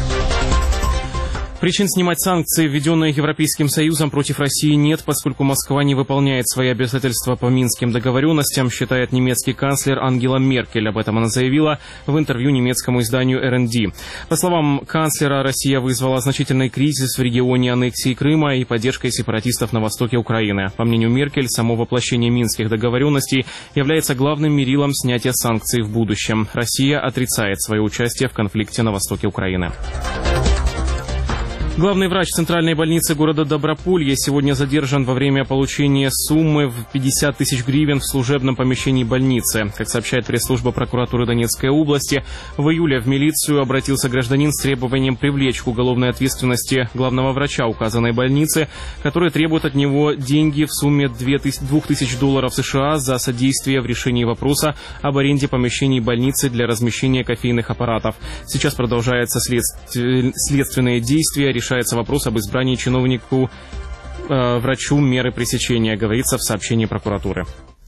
Причин снимать санкции, введенные Европейским Союзом против России, нет, поскольку Москва не выполняет свои обязательства по Минским договоренностям, считает немецкий канцлер Ангела Меркель. Об этом она заявила в интервью немецкому изданию эр эн ди. По словам канцлера, Россия вызвала значительный кризис в регионе аннексии Крыма и поддержкой сепаратистов на востоке Украины. По мнению Меркель, само воплощение Минских договоренностей является главным мерилом снятия санкций в будущем. Россия отрицает свое участие в конфликте на востоке Украины. Главный врач Центральной больницы города Доброполье сегодня задержан во время получения суммы в пятьдесят тысяч гривен в служебном помещении больницы. Как сообщает пресс-служба прокуратуры Донецкой области, в июле в милицию обратился гражданин с требованием привлечь к уголовной ответственности главного врача указанной больницы, который требует от него деньги в сумме двух тысяч долларов США за содействие в решении вопроса об аренде помещений больницы для размещения кофейных аппаратов. Сейчас продолжаются следств... следственные действия. Решается вопрос об избрании чиновнику, э, врачу меры пресечения, говорится в сообщении прокуратуры.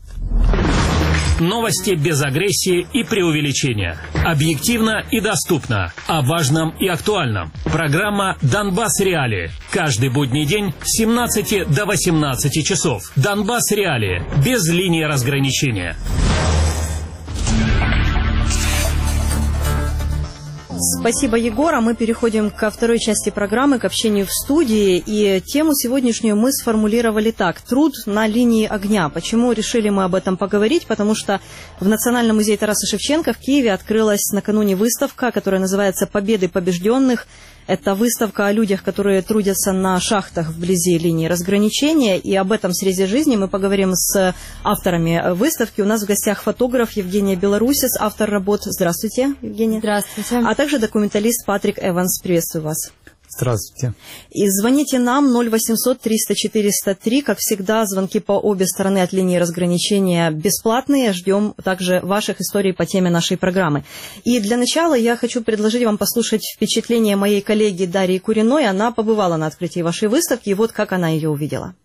Новости без агрессии и преувеличения. Объективно и доступно. О важном и актуальном. Программа «Донбасс Реалии». Каждый будний день с семнадцати до восемнадцати часов. «Донбасс Реалии». Без линии разграничения. Спасибо, Егор. А мы переходим ко второй части программы, к общению в студии. И тему сегодняшнюю мы сформулировали так. Труд на линии огня. Почему решили мы об этом поговорить? Потому что в Национальном музее Тараса Шевченко в Киеве открылась накануне выставка, которая называется «Победы побежденных». Это выставка о людях, которые трудятся на шахтах вблизи линии разграничения. И об этом срезе жизни мы поговорим с авторами выставки. У нас в гостях фотограф Евгения Белорусис, автор работ. Здравствуйте, Евгения. Здравствуйте. А также документалист Патрик Эванс. Приветствую вас. Здравствуйте. И звоните нам ноль восемьсот триста четыреста три. Как всегда, звонки по обе стороны от линии разграничения бесплатные. Ждем также ваших историй по теме нашей программы. И для начала я хочу предложить вам послушать впечатление моей коллеги Дарьи Куриной. Она побывала на открытии вашей выставки, и вот как она ее увидела.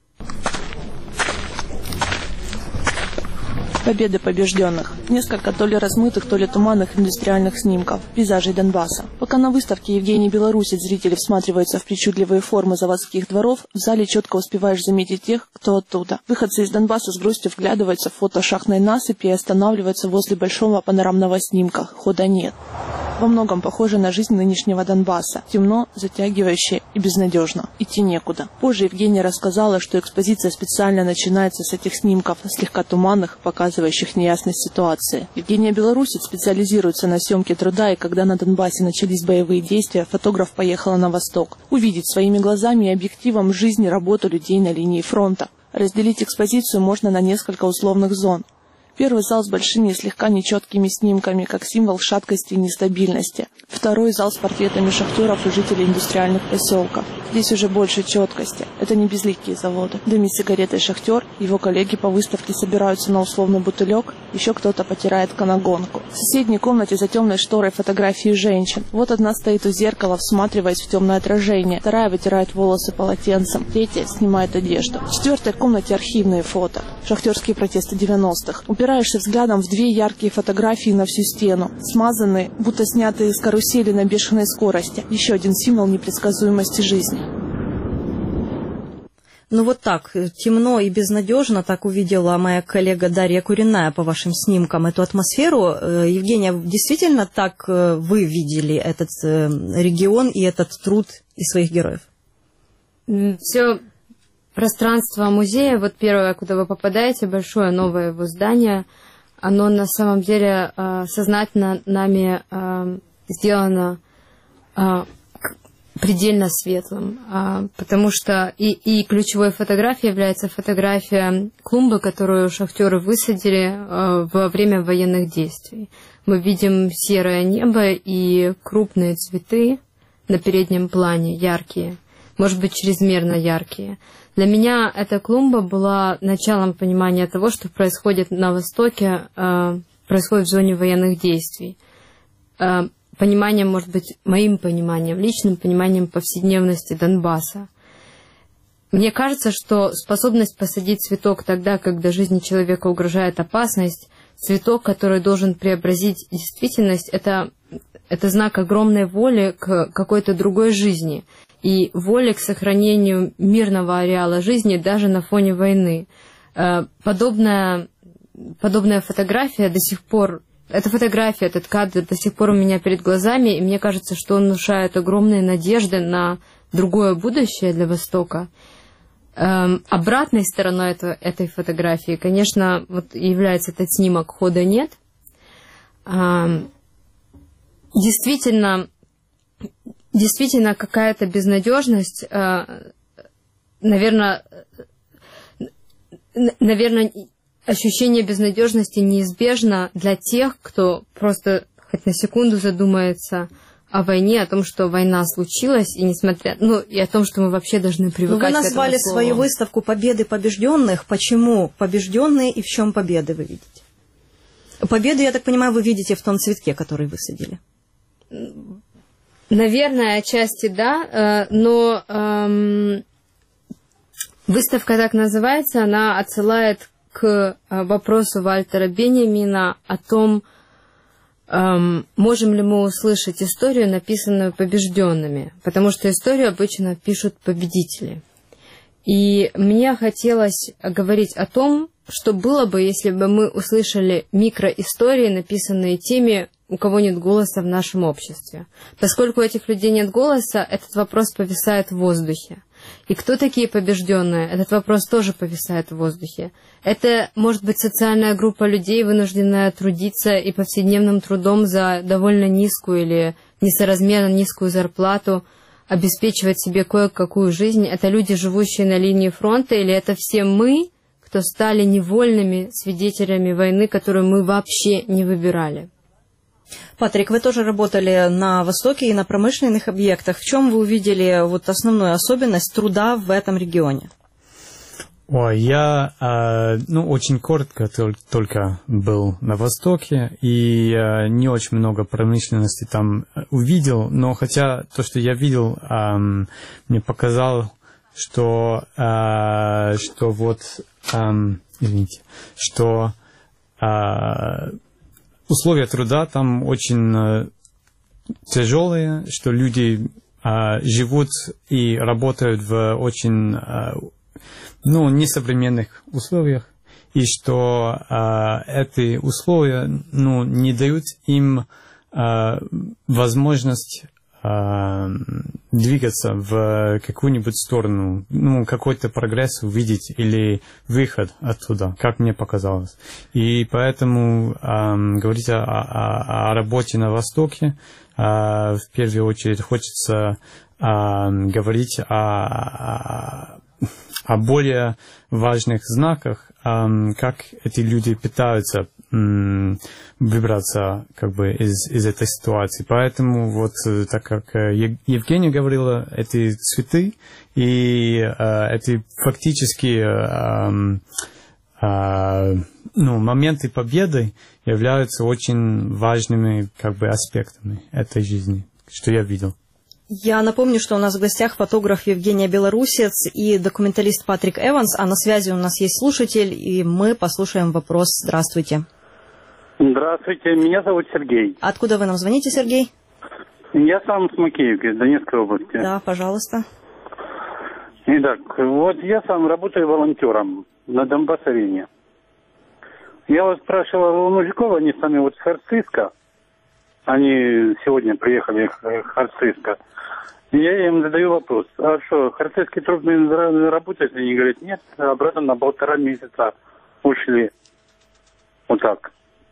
Победы побежденных. Несколько то ли размытых, то ли туманных индустриальных снимков, пейзажей Донбасса. Пока на выставке Евгений Белорусец зрители всматриваются в причудливые формы заводских дворов, в зале четко успеваешь заметить тех, кто оттуда. Выходцы из Донбасса с грустью вглядываются в фото шахтной насыпи и останавливаются возле большого панорамного снимка. Хода нет. Во многом похоже на жизнь нынешнего Донбасса. Темно, затягивающе и безнадежно. Идти некуда. Позже Евгения рассказала, что экспозиция специально начинается с этих снимков, слегка туманных, показывающих неясность ситуации. Евгения Белорусец специализируется на съемке труда, и когда на Донбассе начались боевые действия, фотограф поехала на восток. Увидеть своими глазами и объективом жизнь и работу людей на линии фронта. Разделить экспозицию можно на несколько условных зон. Первый зал с большими и слегка нечеткими снимками, как символ шаткости и нестабильности. Второй зал с портретами шахтеров и жителей индустриальных поселков. Здесь уже больше четкости. Это не безликие заводы. Дымит сигаретой шахтер, его коллеги по выставке собираются на условный бутылек, еще кто-то потирает канагонку. В соседней комнате за темной шторой фотографии женщин. Вот одна стоит у зеркала, всматриваясь в темное отражение. Вторая вытирает волосы полотенцем. Третья снимает одежду. В четвертой комнате архивные фото. Шахтерские протесты девяностых. Упираешься взглядом в две яркие фотографии на всю стену. Смазанные, будто снятые с карусели на бешеной скорости. Еще один символ непредсказуемости жизни. Ну вот так, темно и безнадежно, так увидела моя коллега Дарья Куриная по вашим снимкам эту атмосферу. Евгения, действительно так вы видели этот регион и этот труд и своих героев? Все пространство музея, вот первое, куда вы попадаете, большое новое его здание, оно на самом деле сознательно нами сделано предельно светлым, потому что и, и ключевой фотографией является фотография клумбы, которую шахтеры высадили во время военных действий. Мы видим серое небо и крупные цветы на переднем плане, яркие, может быть, чрезмерно яркие. Для меня эта клумба была началом понимания того, что происходит на Востоке, происходит в зоне военных действий. Пониманием, может быть, моим пониманием, личным пониманием повседневности Донбасса. Мне кажется, что способность посадить цветок тогда, когда жизни человека угрожает опасность, цветок, который должен преобразить действительность, это, это знак огромной воли к какой-то другой жизни и воли к сохранению мирного ареала жизни даже на фоне войны. Подобная, подобная фотография до сих пор Эта фотография, этот кадр до сих пор у меня перед глазами, и мне кажется, что он внушает огромные надежды на другое будущее для Востока. Эм, обратной стороной это, этой фотографии, конечно, вот является этот снимок «Хода нет». Эм, действительно, действительно какая-то безнадежность, наверное, наверное, ощущение безнадежности неизбежно для тех, кто просто хоть на секунду задумается о войне, о том, что война случилась, и несмотря, ну, и о том, что мы вообще должны привыкать к этому. Вы назвали свою выставку «Победы побежденных». Почему побежденные и в чем победы вы видите? Победу, я так понимаю, вы видите в том цветке, который высадили. Наверное, отчасти да, но эм, выставка так называется, она отсылает к вопросу Вальтера Беньямина о том, эм, можем ли мы услышать историю, написанную побежденными, потому что историю обычно пишут победители. И мне хотелось говорить о том, что было бы, если бы мы услышали микроистории, написанные теми, у кого нет голоса в нашем обществе. Поскольку у этих людей нет голоса, этот вопрос повисает в воздухе. И кто такие побежденные? Этот вопрос тоже повисает в воздухе. Это может быть социальная группа людей, вынужденная трудиться и повседневным трудом за довольно низкую или несоразмерно низкую зарплату обеспечивать себе кое-какую жизнь. Это люди, живущие на линии фронта, или это все мы, кто стали невольными свидетелями войны, которую мы вообще не выбирали. Патрик, вы тоже работали на Востоке и на промышленных объектах. В чем вы увидели вот основную особенность труда в этом регионе? Ой, я э, ну, очень коротко только был на Востоке и э, не очень много промышленности там увидел, но хотя то, что я видел, э, мне показало, что, э, что вот, э, извините, что э, условия труда там очень э, тяжелые, что люди э, живут и работают в очень э, ну, несовременных условиях, и что э, эти условия ну, не дают им э, возможность э, двигаться в какую-нибудь сторону, ну, какой-то прогресс увидеть или выход оттуда, как мне показалось. И поэтому э, говорить о, о, о работе на Востоке, э, в первую очередь хочется э, говорить о, о более важных знаках, э, как эти люди пытаются э, выбраться как бы из, из этой ситуации. Поэтому вот так как Евгения говорила, эти цветы и э, эти фактически э, э, ну, моменты победы являются очень важными как бы аспектами этой жизни, что я видел. Я напомню, что у нас в гостях фотограф Евгения Белорусец и документалист Патрик Эванс, а на связи у нас есть слушатель, и мы послушаем вопрос. Здравствуйте. Здравствуйте, меня зовут Сергей. Откуда вы нам звоните, Сергей? Я сам с Макеевки, из Донецкой области. Да, пожалуйста. Итак, вот я сам работаю волонтером на Донбасс-арене. Я вот спрашивал у мужиков, они сами вот с Харциска, они сегодня приехали в Харциска. Я им задаю вопрос, а что, харцизский трудно работать? Они говорят, нет, обратно на полтора месяца ушли. Вот так.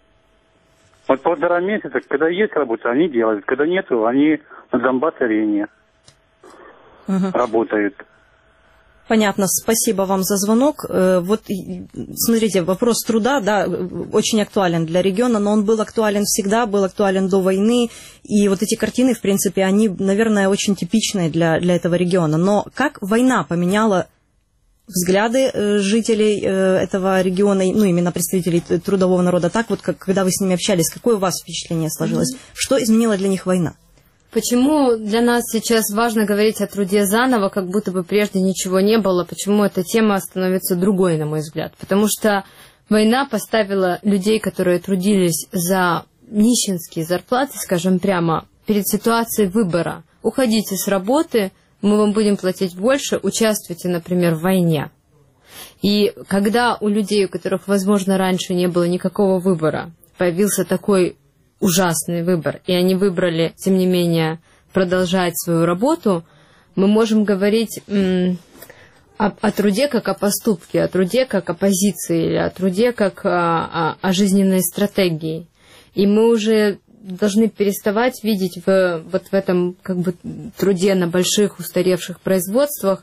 Вот полтора месяца, когда есть работа, они делают. Когда нету, они на Донбасс-арене угу. работают. Понятно, спасибо вам за звонок. Вот, смотрите, вопрос труда, да, очень актуален для региона, но он был актуален всегда, был актуален до войны, и вот эти картины, в принципе, они, наверное, очень типичные для, для этого региона. Но как война поменяла взгляды жителей этого региона, ну, именно представителей трудового народа, так вот, как когда вы с ними общались, какое у вас впечатление сложилось? Mm-hmm. Что изменила для них война? Почему для нас сейчас важно говорить о труде заново, как будто бы прежде ничего не было? Почему эта тема становится другой, на мой взгляд? Потому что война поставила людей, которые трудились за нищенские зарплаты, скажем прямо, перед ситуацией выбора. Уходите с работы, мы вам будем платить больше, участвуйте, например, в войне. И когда у людей, у которых, возможно, раньше не было никакого выбора, появился такой ужасный выбор, и они выбрали, тем не менее, продолжать свою работу, мы можем говорить м, о, о труде как о поступке, о труде как о позиции, или о труде как о, о, о жизненной стратегии. И мы уже должны переставать видеть в, вот в этом как бы труде на больших устаревших производствах,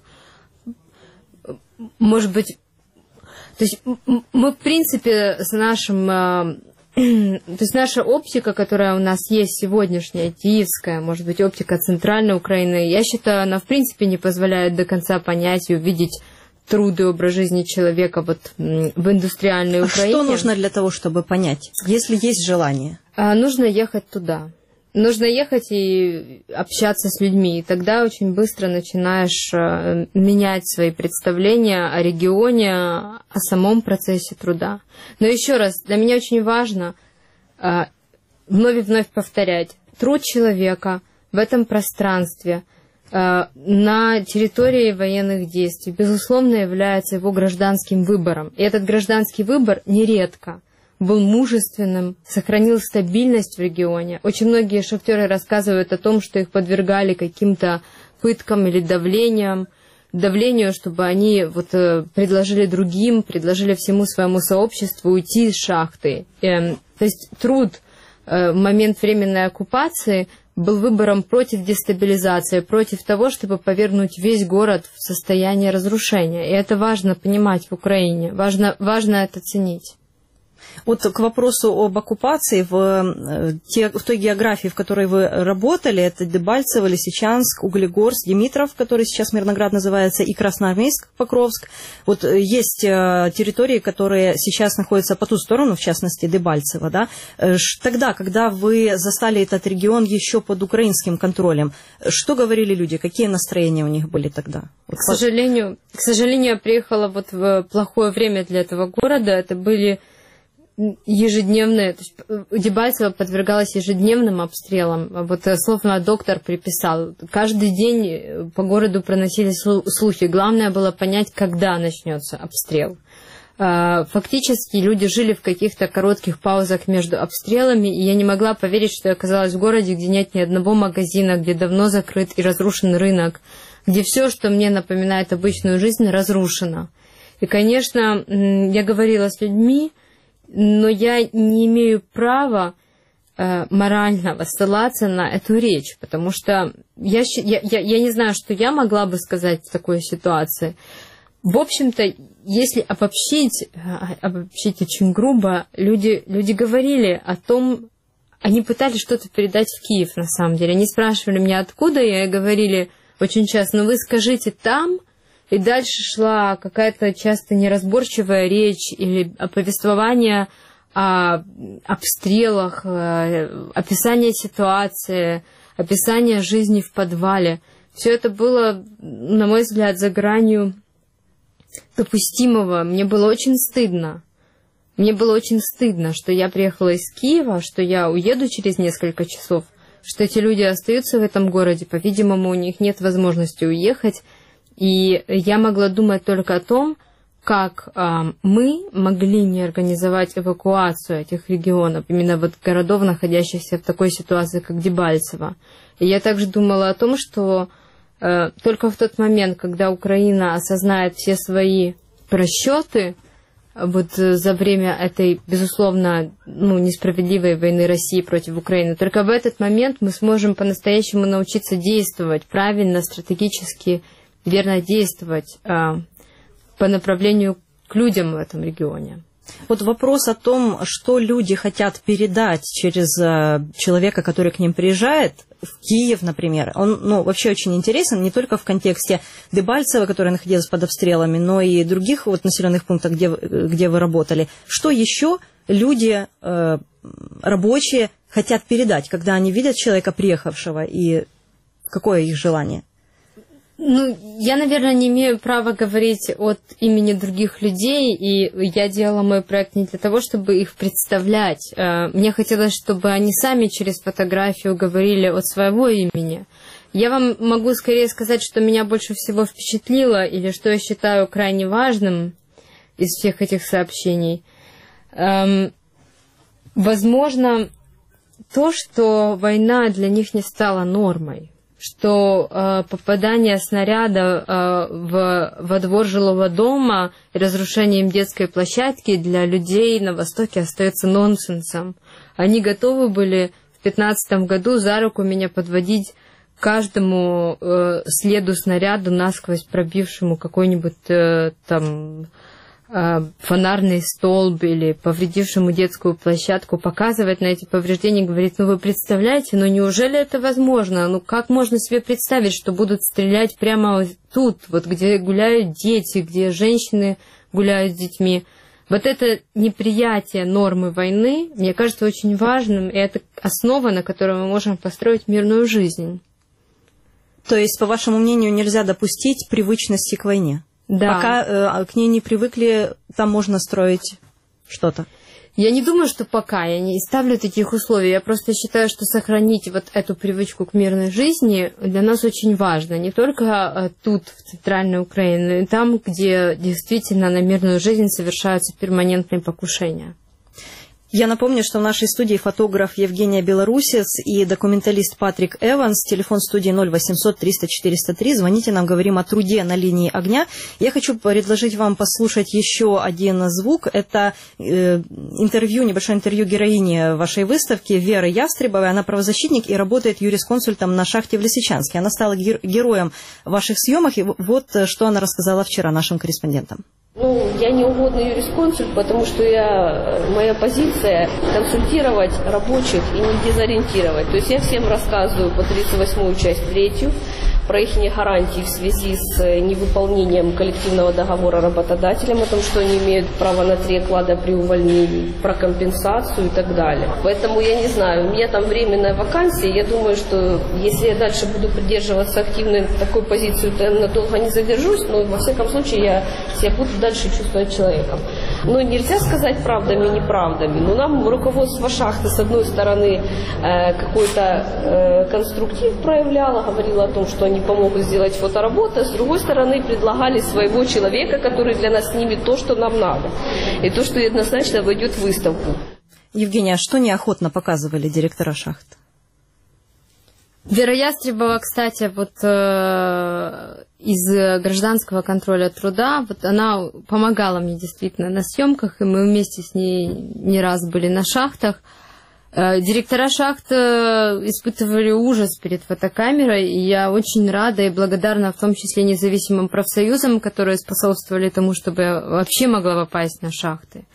может быть, то есть мы, в принципе, с нашим, то есть наша оптика, которая у нас есть сегодняшняя, киевская, может быть, оптика центральной Украины, я считаю, она, в принципе, не позволяет до конца понять и увидеть труд и образ жизни человека вот в индустриальной а Украине. Что нужно для того, чтобы понять, если есть желание? А, нужно ехать туда. Нужно ехать и общаться с людьми, и тогда очень быстро начинаешь менять свои представления о регионе, о самом процессе труда. Но еще раз, для меня очень важно вновь и вновь повторять, труд человека в этом пространстве, на территории военных действий, безусловно, является его гражданским выбором. И этот гражданский выбор нередко был мужественным, сохранил стабильность в регионе. Очень многие шахтеры рассказывают о том, что их подвергали каким-то пыткам или давлениям, давлению, чтобы они вот предложили другим, предложили всему своему сообществу уйти из шахты. То есть труд в момент временной оккупации был выбором против дестабилизации, против того, чтобы повергнуть весь город в состояние разрушения. И это важно понимать в Украине, важно, важно это ценить. Вот к вопросу об оккупации в, те, в той географии, в которой вы работали, это Дебальцево, Лисичанск, Углегорск, Димитров, который сейчас Мирноград называется, и Красноармейск, Покровск. Вот есть территории, которые сейчас находятся по ту сторону, в частности Дебальцево. Да? Тогда, когда вы застали этот регион еще под украинским контролем, что говорили люди, какие настроения у них были тогда? К сожалению, к сожалению, я приехала вот в плохое время для этого города. Это были ежедневные, то есть Дебальцево подвергалось ежедневным обстрелам. Вот словно доктор приписал. Каждый день по городу проносились слухи. Главное было понять, когда начнется обстрел. Фактически люди жили в каких-то коротких паузах между обстрелами, и я не могла поверить, что я оказалась в городе, где нет ни одного магазина, где давно закрыт и разрушен рынок, где все, что мне напоминает обычную жизнь, разрушено. И, конечно, я говорила с людьми, но я не имею права э, морального ссылаться на эту речь, потому что я, я, я не знаю, что я могла бы сказать в такой ситуации. В общем-то, если обобщить, обобщить очень грубо, люди, люди говорили о том, они пытались что-то передать в Киев, на самом деле. Они спрашивали меня, откуда я, и говорили очень часто, ну вы скажите там. И дальше шла какая-то часто неразборчивая речь или повествование о обстрелах, описание ситуации, описание жизни в подвале. Все это было, на мой взгляд, за гранью допустимого. Мне было очень стыдно. Мне было очень стыдно, что я приехала из Киева, что я уеду через несколько часов, что эти люди остаются в этом городе. По-видимому, у них нет возможности уехать. И я могла думать только о том, как э, мы могли не организовать эвакуацию этих регионов, именно вот городов, находящихся в такой ситуации, как Дебальцево. И я также думала о том, что э, только в тот момент, когда Украина осознает все свои просчеты вот за время этой, безусловно, ну, несправедливой войны России против Украины, только в этот момент мы сможем по-настоящему научиться действовать правильно, стратегически, верно действовать э, по направлению к людям в этом регионе. Вот вопрос о том, что люди хотят передать через э, человека, который к ним приезжает, в Киев, например, он ну, вообще очень интересен не только в контексте Дебальцева, которая находилась под обстрелами, но и других вот, населенных пунктов, где, где вы работали. Что еще люди, э, рабочие, хотят передать, когда они видят человека, приехавшего, и какое их желание? Ну, я, наверное, не имею права говорить от имени других людей, и я делала мой проект не для того, чтобы их представлять. Мне хотелось, чтобы они сами через фотографию говорили от своего имени. Я вам могу скорее сказать, что меня больше всего впечатлило, или что я считаю крайне важным из всех этих сообщений. Возможно, то, что война для них не стала нормой, что э, попадание снаряда э, в, во двор жилого дома и разрушение им детской площадки для людей на Востоке остается нонсенсом. Они готовы были в пятнадцатом году за руку меня подводить каждому э, следу снаряду, насквозь пробившему какой-нибудь э, там э, фонарный столб или повредившему детскую площадку, показывать на эти повреждения, говорит: ну вы представляете, ну неужели это возможно? Ну как можно себе представить, что будут стрелять прямо тут, вот где гуляют дети, где женщины гуляют с детьми? Вот это неприятие нормы войны, мне кажется, очень важным, и это основа, на которой мы можем построить мирную жизнь. То есть, по вашему мнению, нельзя допустить привычности к войне? Да. Пока э, к ней не привыкли, там можно строить что-то? Я не думаю, что пока, я не ставлю таких условий. Я просто считаю, что сохранить вот эту привычку к мирной жизни для нас очень важно. Не только тут, в центральной Украине, но и там, где действительно на мирную жизнь совершаются перманентные покушения. Я напомню, что в нашей студии фотограф Евгения Белорусец и документалист Патрик Эванс. Телефон студии ноль восемьсот триста четыреста три. Звоните нам, говорим о труде на линии огня. Я хочу предложить вам послушать еще один звук. Это э, интервью, небольшое интервью героини вашей выставки Веры Ястребовой. Она правозащитник и работает юрисконсультом на шахте в Лисичанске. Она стала гер- героем ваших съемок. И вот что она рассказала вчера нашим корреспондентам. Ну, я не угодный юрисконсульт, потому что я, моя позиция консультировать рабочих и не дезориентировать. То есть я всем рассказываю по тридцать восьмую часть третью про их гарантии в связи с невыполнением коллективного договора работодателем, о том, что они имеют право на три оклада при увольнении, про компенсацию и так далее. Поэтому я не знаю, у меня там временная вакансия, я думаю, что если я дальше буду придерживаться активной такой позиции, то я надолго не задержусь, но во всяком случае я себя буду дальше чувствовать человеком. Но нельзя сказать правдами и неправдами. Но нам руководство шахты, с одной стороны, э, какой-то э, конструктив проявляло, говорило о том, что они помогут сделать фотоработу, а с другой стороны предлагали своего человека, который для нас снимет то, что нам надо, и то, что однозначно войдет в выставку. Евгения, а что неохотно показывали директора шахт? Вера Ястребова, кстати, вот э, из гражданского контроля труда, вот она помогала мне действительно на съемках, и мы вместе с ней не раз были на шахтах. Директора шахт испытывали ужас перед фотокамерой, и я очень рада и благодарна в том числе независимым профсоюзам, которые способствовали тому, чтобы я вообще могла попасть на шахты.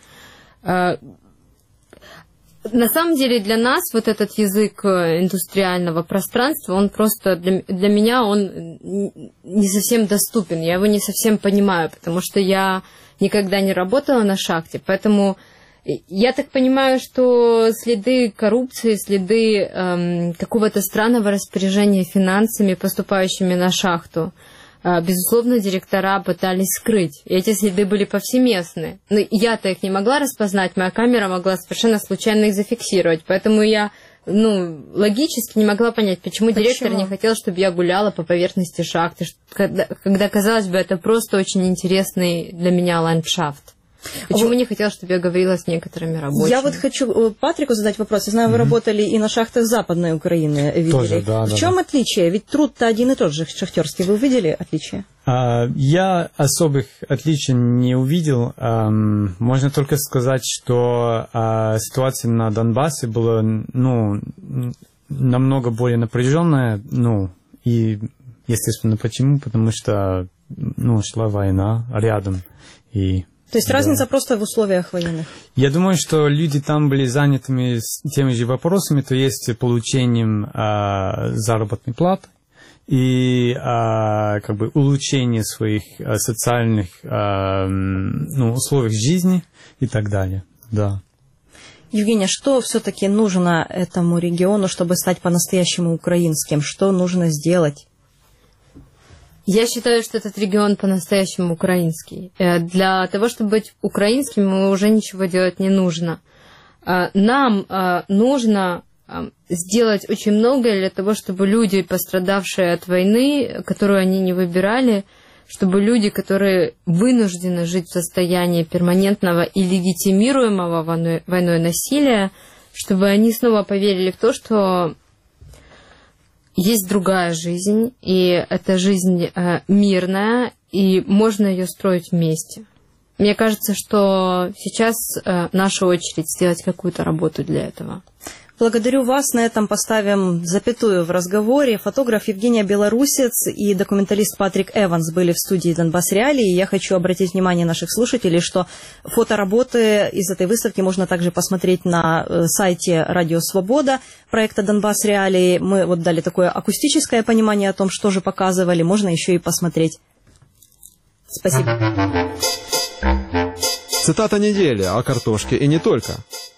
На самом деле для нас вот этот язык индустриального пространства, он просто для, для меня он не совсем доступен, я его не совсем понимаю, потому что я никогда не работала на шахте, поэтому... Я так понимаю, что следы коррупции, следы эм, какого-то странного распоряжения финансами, поступающими на шахту, э, безусловно, директора пытались скрыть. И эти следы были повсеместны. Но я-то их не могла распознать, моя камера могла совершенно случайно их зафиксировать. Поэтому я ну, логически не могла понять, почему, почему директор не хотел, чтобы я гуляла по поверхности шахты, когда, когда, казалось бы, это просто очень интересный для меня ландшафт. Почему не хотел, чтобы я говорила с некоторыми рабочими? Я вот хочу Патрику задать вопрос. Я знаю, вы mm-hmm. работали и на шахтах Западной Украины, видели. Тоже, да, в да, чем да. отличие? Ведь труд-то один и тот же, шахтерский. Вы увидели отличия? А, я особых отличий не увидел. А, можно только сказать, что а, ситуация на Донбассе была ну, намного более напряженная. Ну, и, естественно, почему? Потому что ну, шла война рядом. И То есть да. разница просто в условиях военных? Я думаю, что люди там были занятыми теми же вопросами, то есть получением а, заработной платы и а, как бы улучшение своих а, социальных а, ну, условий жизни и так далее. Да. Евгения, что все-таки нужно этому региону, чтобы стать по-настоящему украинским? Что нужно сделать? Я считаю, что этот регион по-настоящему украинский. Для того, чтобы быть украинским, уже ничего делать не нужно. Нам нужно сделать очень многое для того, чтобы люди, пострадавшие от войны, которую они не выбирали, чтобы люди, которые вынуждены жить в состоянии перманентного и легитимируемого войной, войной насилия, чтобы они снова поверили в то, что есть другая жизнь, и эта жизнь э, мирная, и можно ее строить вместе. Мне кажется, что сейчас э, наша очередь сделать какую-то работу для этого. Благодарю вас. На этом поставим запятую в разговоре. Фотограф Евгения Белорусец и документалист Патрик Эванс были в студии «Донбасс Реалии». Я хочу обратить внимание наших слушателей, что фотоработы из этой выставки можно также посмотреть на сайте «Радио Свобода» проекта «Донбасс Реалии». Мы вот дали такое акустическое понимание о том, что же показывали. Можно еще и посмотреть. Спасибо. Цитата недели о картошке и не только.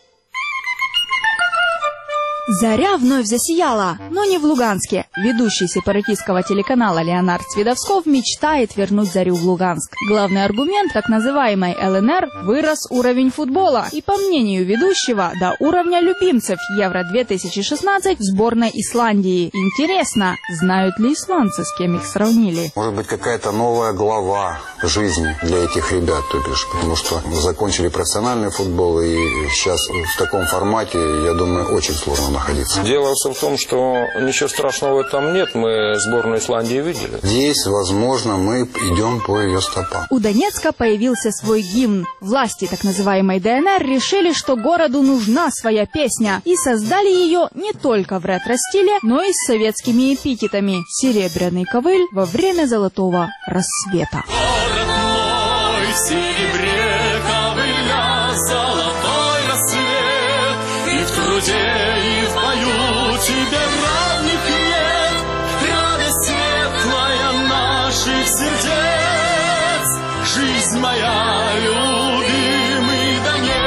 Заря вновь засияла, но не в Луганске. Ведущий сепаратистского телеканала Леонард Свидовсков мечтает вернуть Зарю в Луганск. Главный аргумент так называемой эл эн эр – вырос уровень футбола. И по мнению ведущего, до уровня любимцев Евро две тысячи шестнадцать в сборной Исландии. Интересно, знают ли исландцы, с кем их сравнили? Может быть, какая-то новая глава жизни для этих ребят, то бишь, потому что закончили профессиональный футбол, и сейчас в таком формате, я думаю, очень сложно находиться. Дело в том, что ничего страшного в этом нет. Мы сборную Исландии видели. Здесь, возможно, мы идем по ее стопам. У Донецка появился свой гимн. Власти так называемой дэ эн эр решили, что городу нужна своя песня. И создали ее не только в ретро-стиле, но и с советскими эпитетами. «Серебряный ковыль во время золотого рассвета». Город мой, в серебре ковыля золотой рассвет, и в труде тебе равных нет, радость светлая наших сердец, жизнь моя, любимый Донец.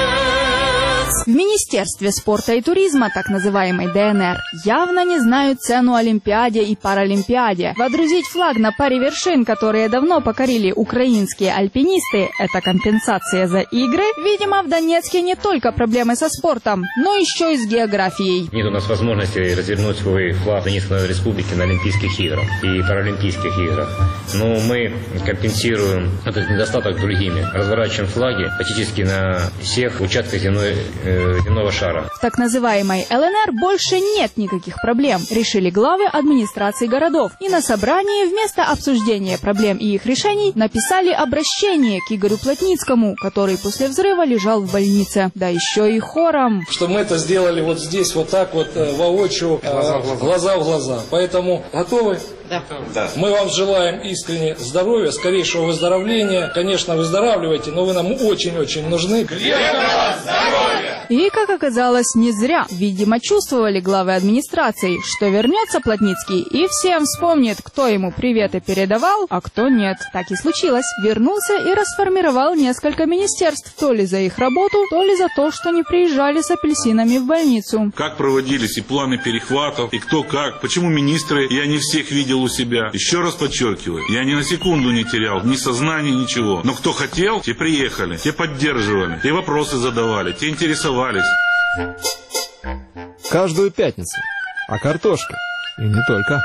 В Министерстве спорта и туризма, так называемой дэ эн эр, явно не знают цену Олимпиаде и Паралимпиаде. Водрузить флаг на паре вершин, которые давно покорили украинские альпинисты, это компенсация за игры. Видимо, в Донецке не только проблемы со спортом, но еще и с географией. Нет у нас возможности развернуть свой флаг Донецкой республики на Олимпийских играх и Паралимпийских играх. Но мы компенсируем этот недостаток другими. Разворачиваем флаги практически на всех участках земной, э, земного шара. В так называемой эл эн эр больше нет никаких проблем, решили главы администрации городов. И на собрании вместо обсуждения проблем и их решений написали обращение к Игорю Плотницкому, который после взрыва лежал в больнице. Да еще и хором. Что мы это сделали вот здесь, вот так вот, воочию, глаза в глаза. глаза в глаза. Поэтому готовы? Да. Да. Мы вам желаем искренне здоровья, скорейшего выздоровления. Конечно, выздоравливайте, но вы нам очень-очень нужны. Крепкого здоровья! И, как оказалось, не зря. Видимо, чувствовали главы администрации, что вернется Плотницкий и всем вспомнит, кто ему приветы передавал, а кто нет. Так и случилось. Вернулся и расформировал несколько министерств, то ли за их работу, то ли за то, что не приезжали с апельсинами в больницу. Как проводились и планы перехватов, и кто как, почему министры, я не всех видел у себя. Еще раз подчеркиваю, я ни на секунду не терял ни сознания, ничего. Но кто хотел, те приехали, те поддерживали, те вопросы задавали, те интересовались. Каждую пятницу о картошке. И не только.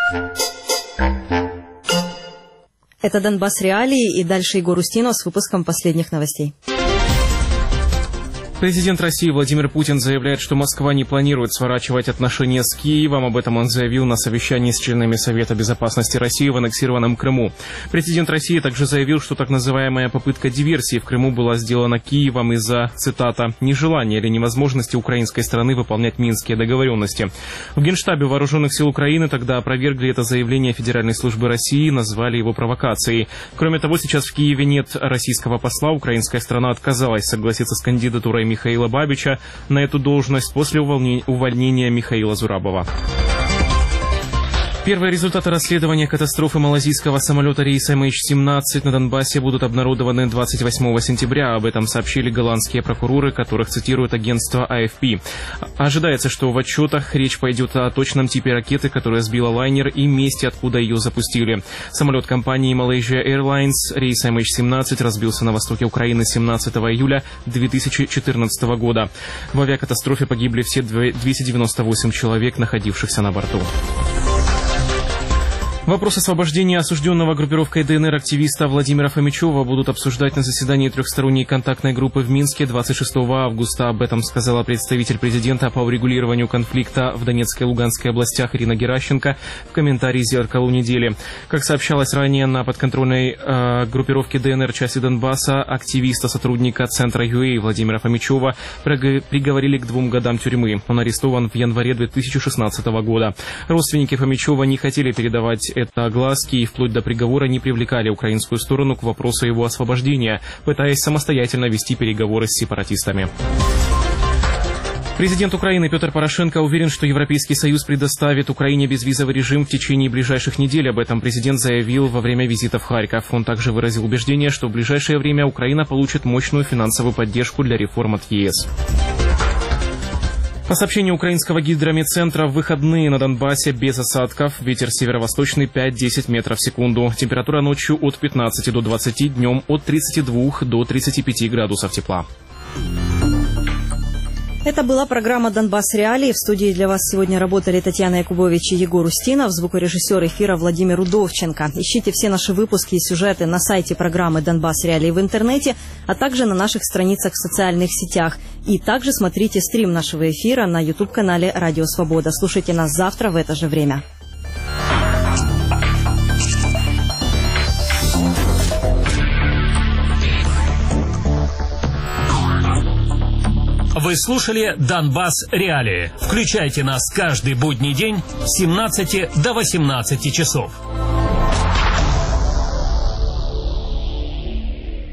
Это «Донбасс Реалии», и дальше Егор Устинов с выпуском последних новостей. Президент России Владимир Путин заявляет, что Москва не планирует сворачивать отношения с Киевом. Об этом он заявил на совещании с членами Совета безопасности России в аннексированном Крыму. Президент России также заявил, что так называемая попытка диверсии в Крыму была сделана Киевом из-за, цитата, «нежелания или невозможности украинской стороны выполнять минские договоренности». В Генштабе Вооруженных сил Украины тогда опровергли это заявление Федеральной службы России, назвали его провокацией. Кроме того, сейчас в Киеве нет российского посла. Украинская сторона отказалась согласиться с кандидатурой Михаила Бабича на эту должность после увольнения Михаила Зурабова. Первые результаты расследования катастрофы малазийского самолета рейса эм эйч семнадцать на Донбассе будут обнародованы двадцать восьмого сентября. Об этом сообщили голландские прокуроры, которых цитирует агентство а эф пи. Ожидается, что в отчетах речь пойдет о точном типе ракеты, которая сбила лайнер, и месте, откуда ее запустили. Самолет компании Malaysia Airlines рейса эм эйч семнадцать разбился на востоке Украины семнадцатого июля две тысячи четырнадцатого года. В авиакатастрофе погибли все двести девяносто восемь человек, находившихся на борту. Вопрос освобождения осужденного группировкой ДНР активиста Владимира Фомичева будут обсуждать на заседании трехсторонней контактной группы в Минске двадцать шестого августа. Об этом сказала представитель президента по урегулированию конфликта в Донецкой и Луганской областях Ирина Геращенко в комментарии «Зеркалу недели». Как сообщалось ранее, на подконтрольной э, группировке ДНР части Донбасса активиста, сотрудника Центра ю эй Владимира Фомичева приговорили к двум годам тюрьмы. Он арестован в январе две тысячи шестнадцатого года. Родственники Фомичева не хотели передавать это огласки и вплоть до приговора не привлекали украинскую сторону к вопросу его освобождения, пытаясь самостоятельно вести переговоры с сепаратистами. Президент Украины Петр Порошенко уверен, что Европейский Союз предоставит Украине безвизовый режим в течение ближайших недель. Об этом президент заявил во время визита в Харьков. Он также выразил убеждение, что в ближайшее время Украина получит мощную финансовую поддержку для реформ от е эс. По сообщению украинского гидрометцентра, в выходные на Донбассе без осадков. Ветер северо-восточный пять-десять метров в секунду. Температура ночью от пятнадцати до двадцати, днем от тридцати двух до тридцати пяти градусов тепла. Это была программа «Донбасс Реалии». В студии для вас сегодня работали Татьяна Якубович и Егор Устинов, звукорежиссер эфира Владимир Удовченко. Ищите все наши выпуски и сюжеты на сайте программы «Донбасс Реалии» в интернете, а также на наших страницах в социальных сетях. И также смотрите стрим нашего эфира на YouTube-канале «Радио Свобода». Слушайте нас завтра в это же время. Вы слушали «Донбасс Реалии». Включайте нас каждый будний день с семнадцати до восемнадцати часов.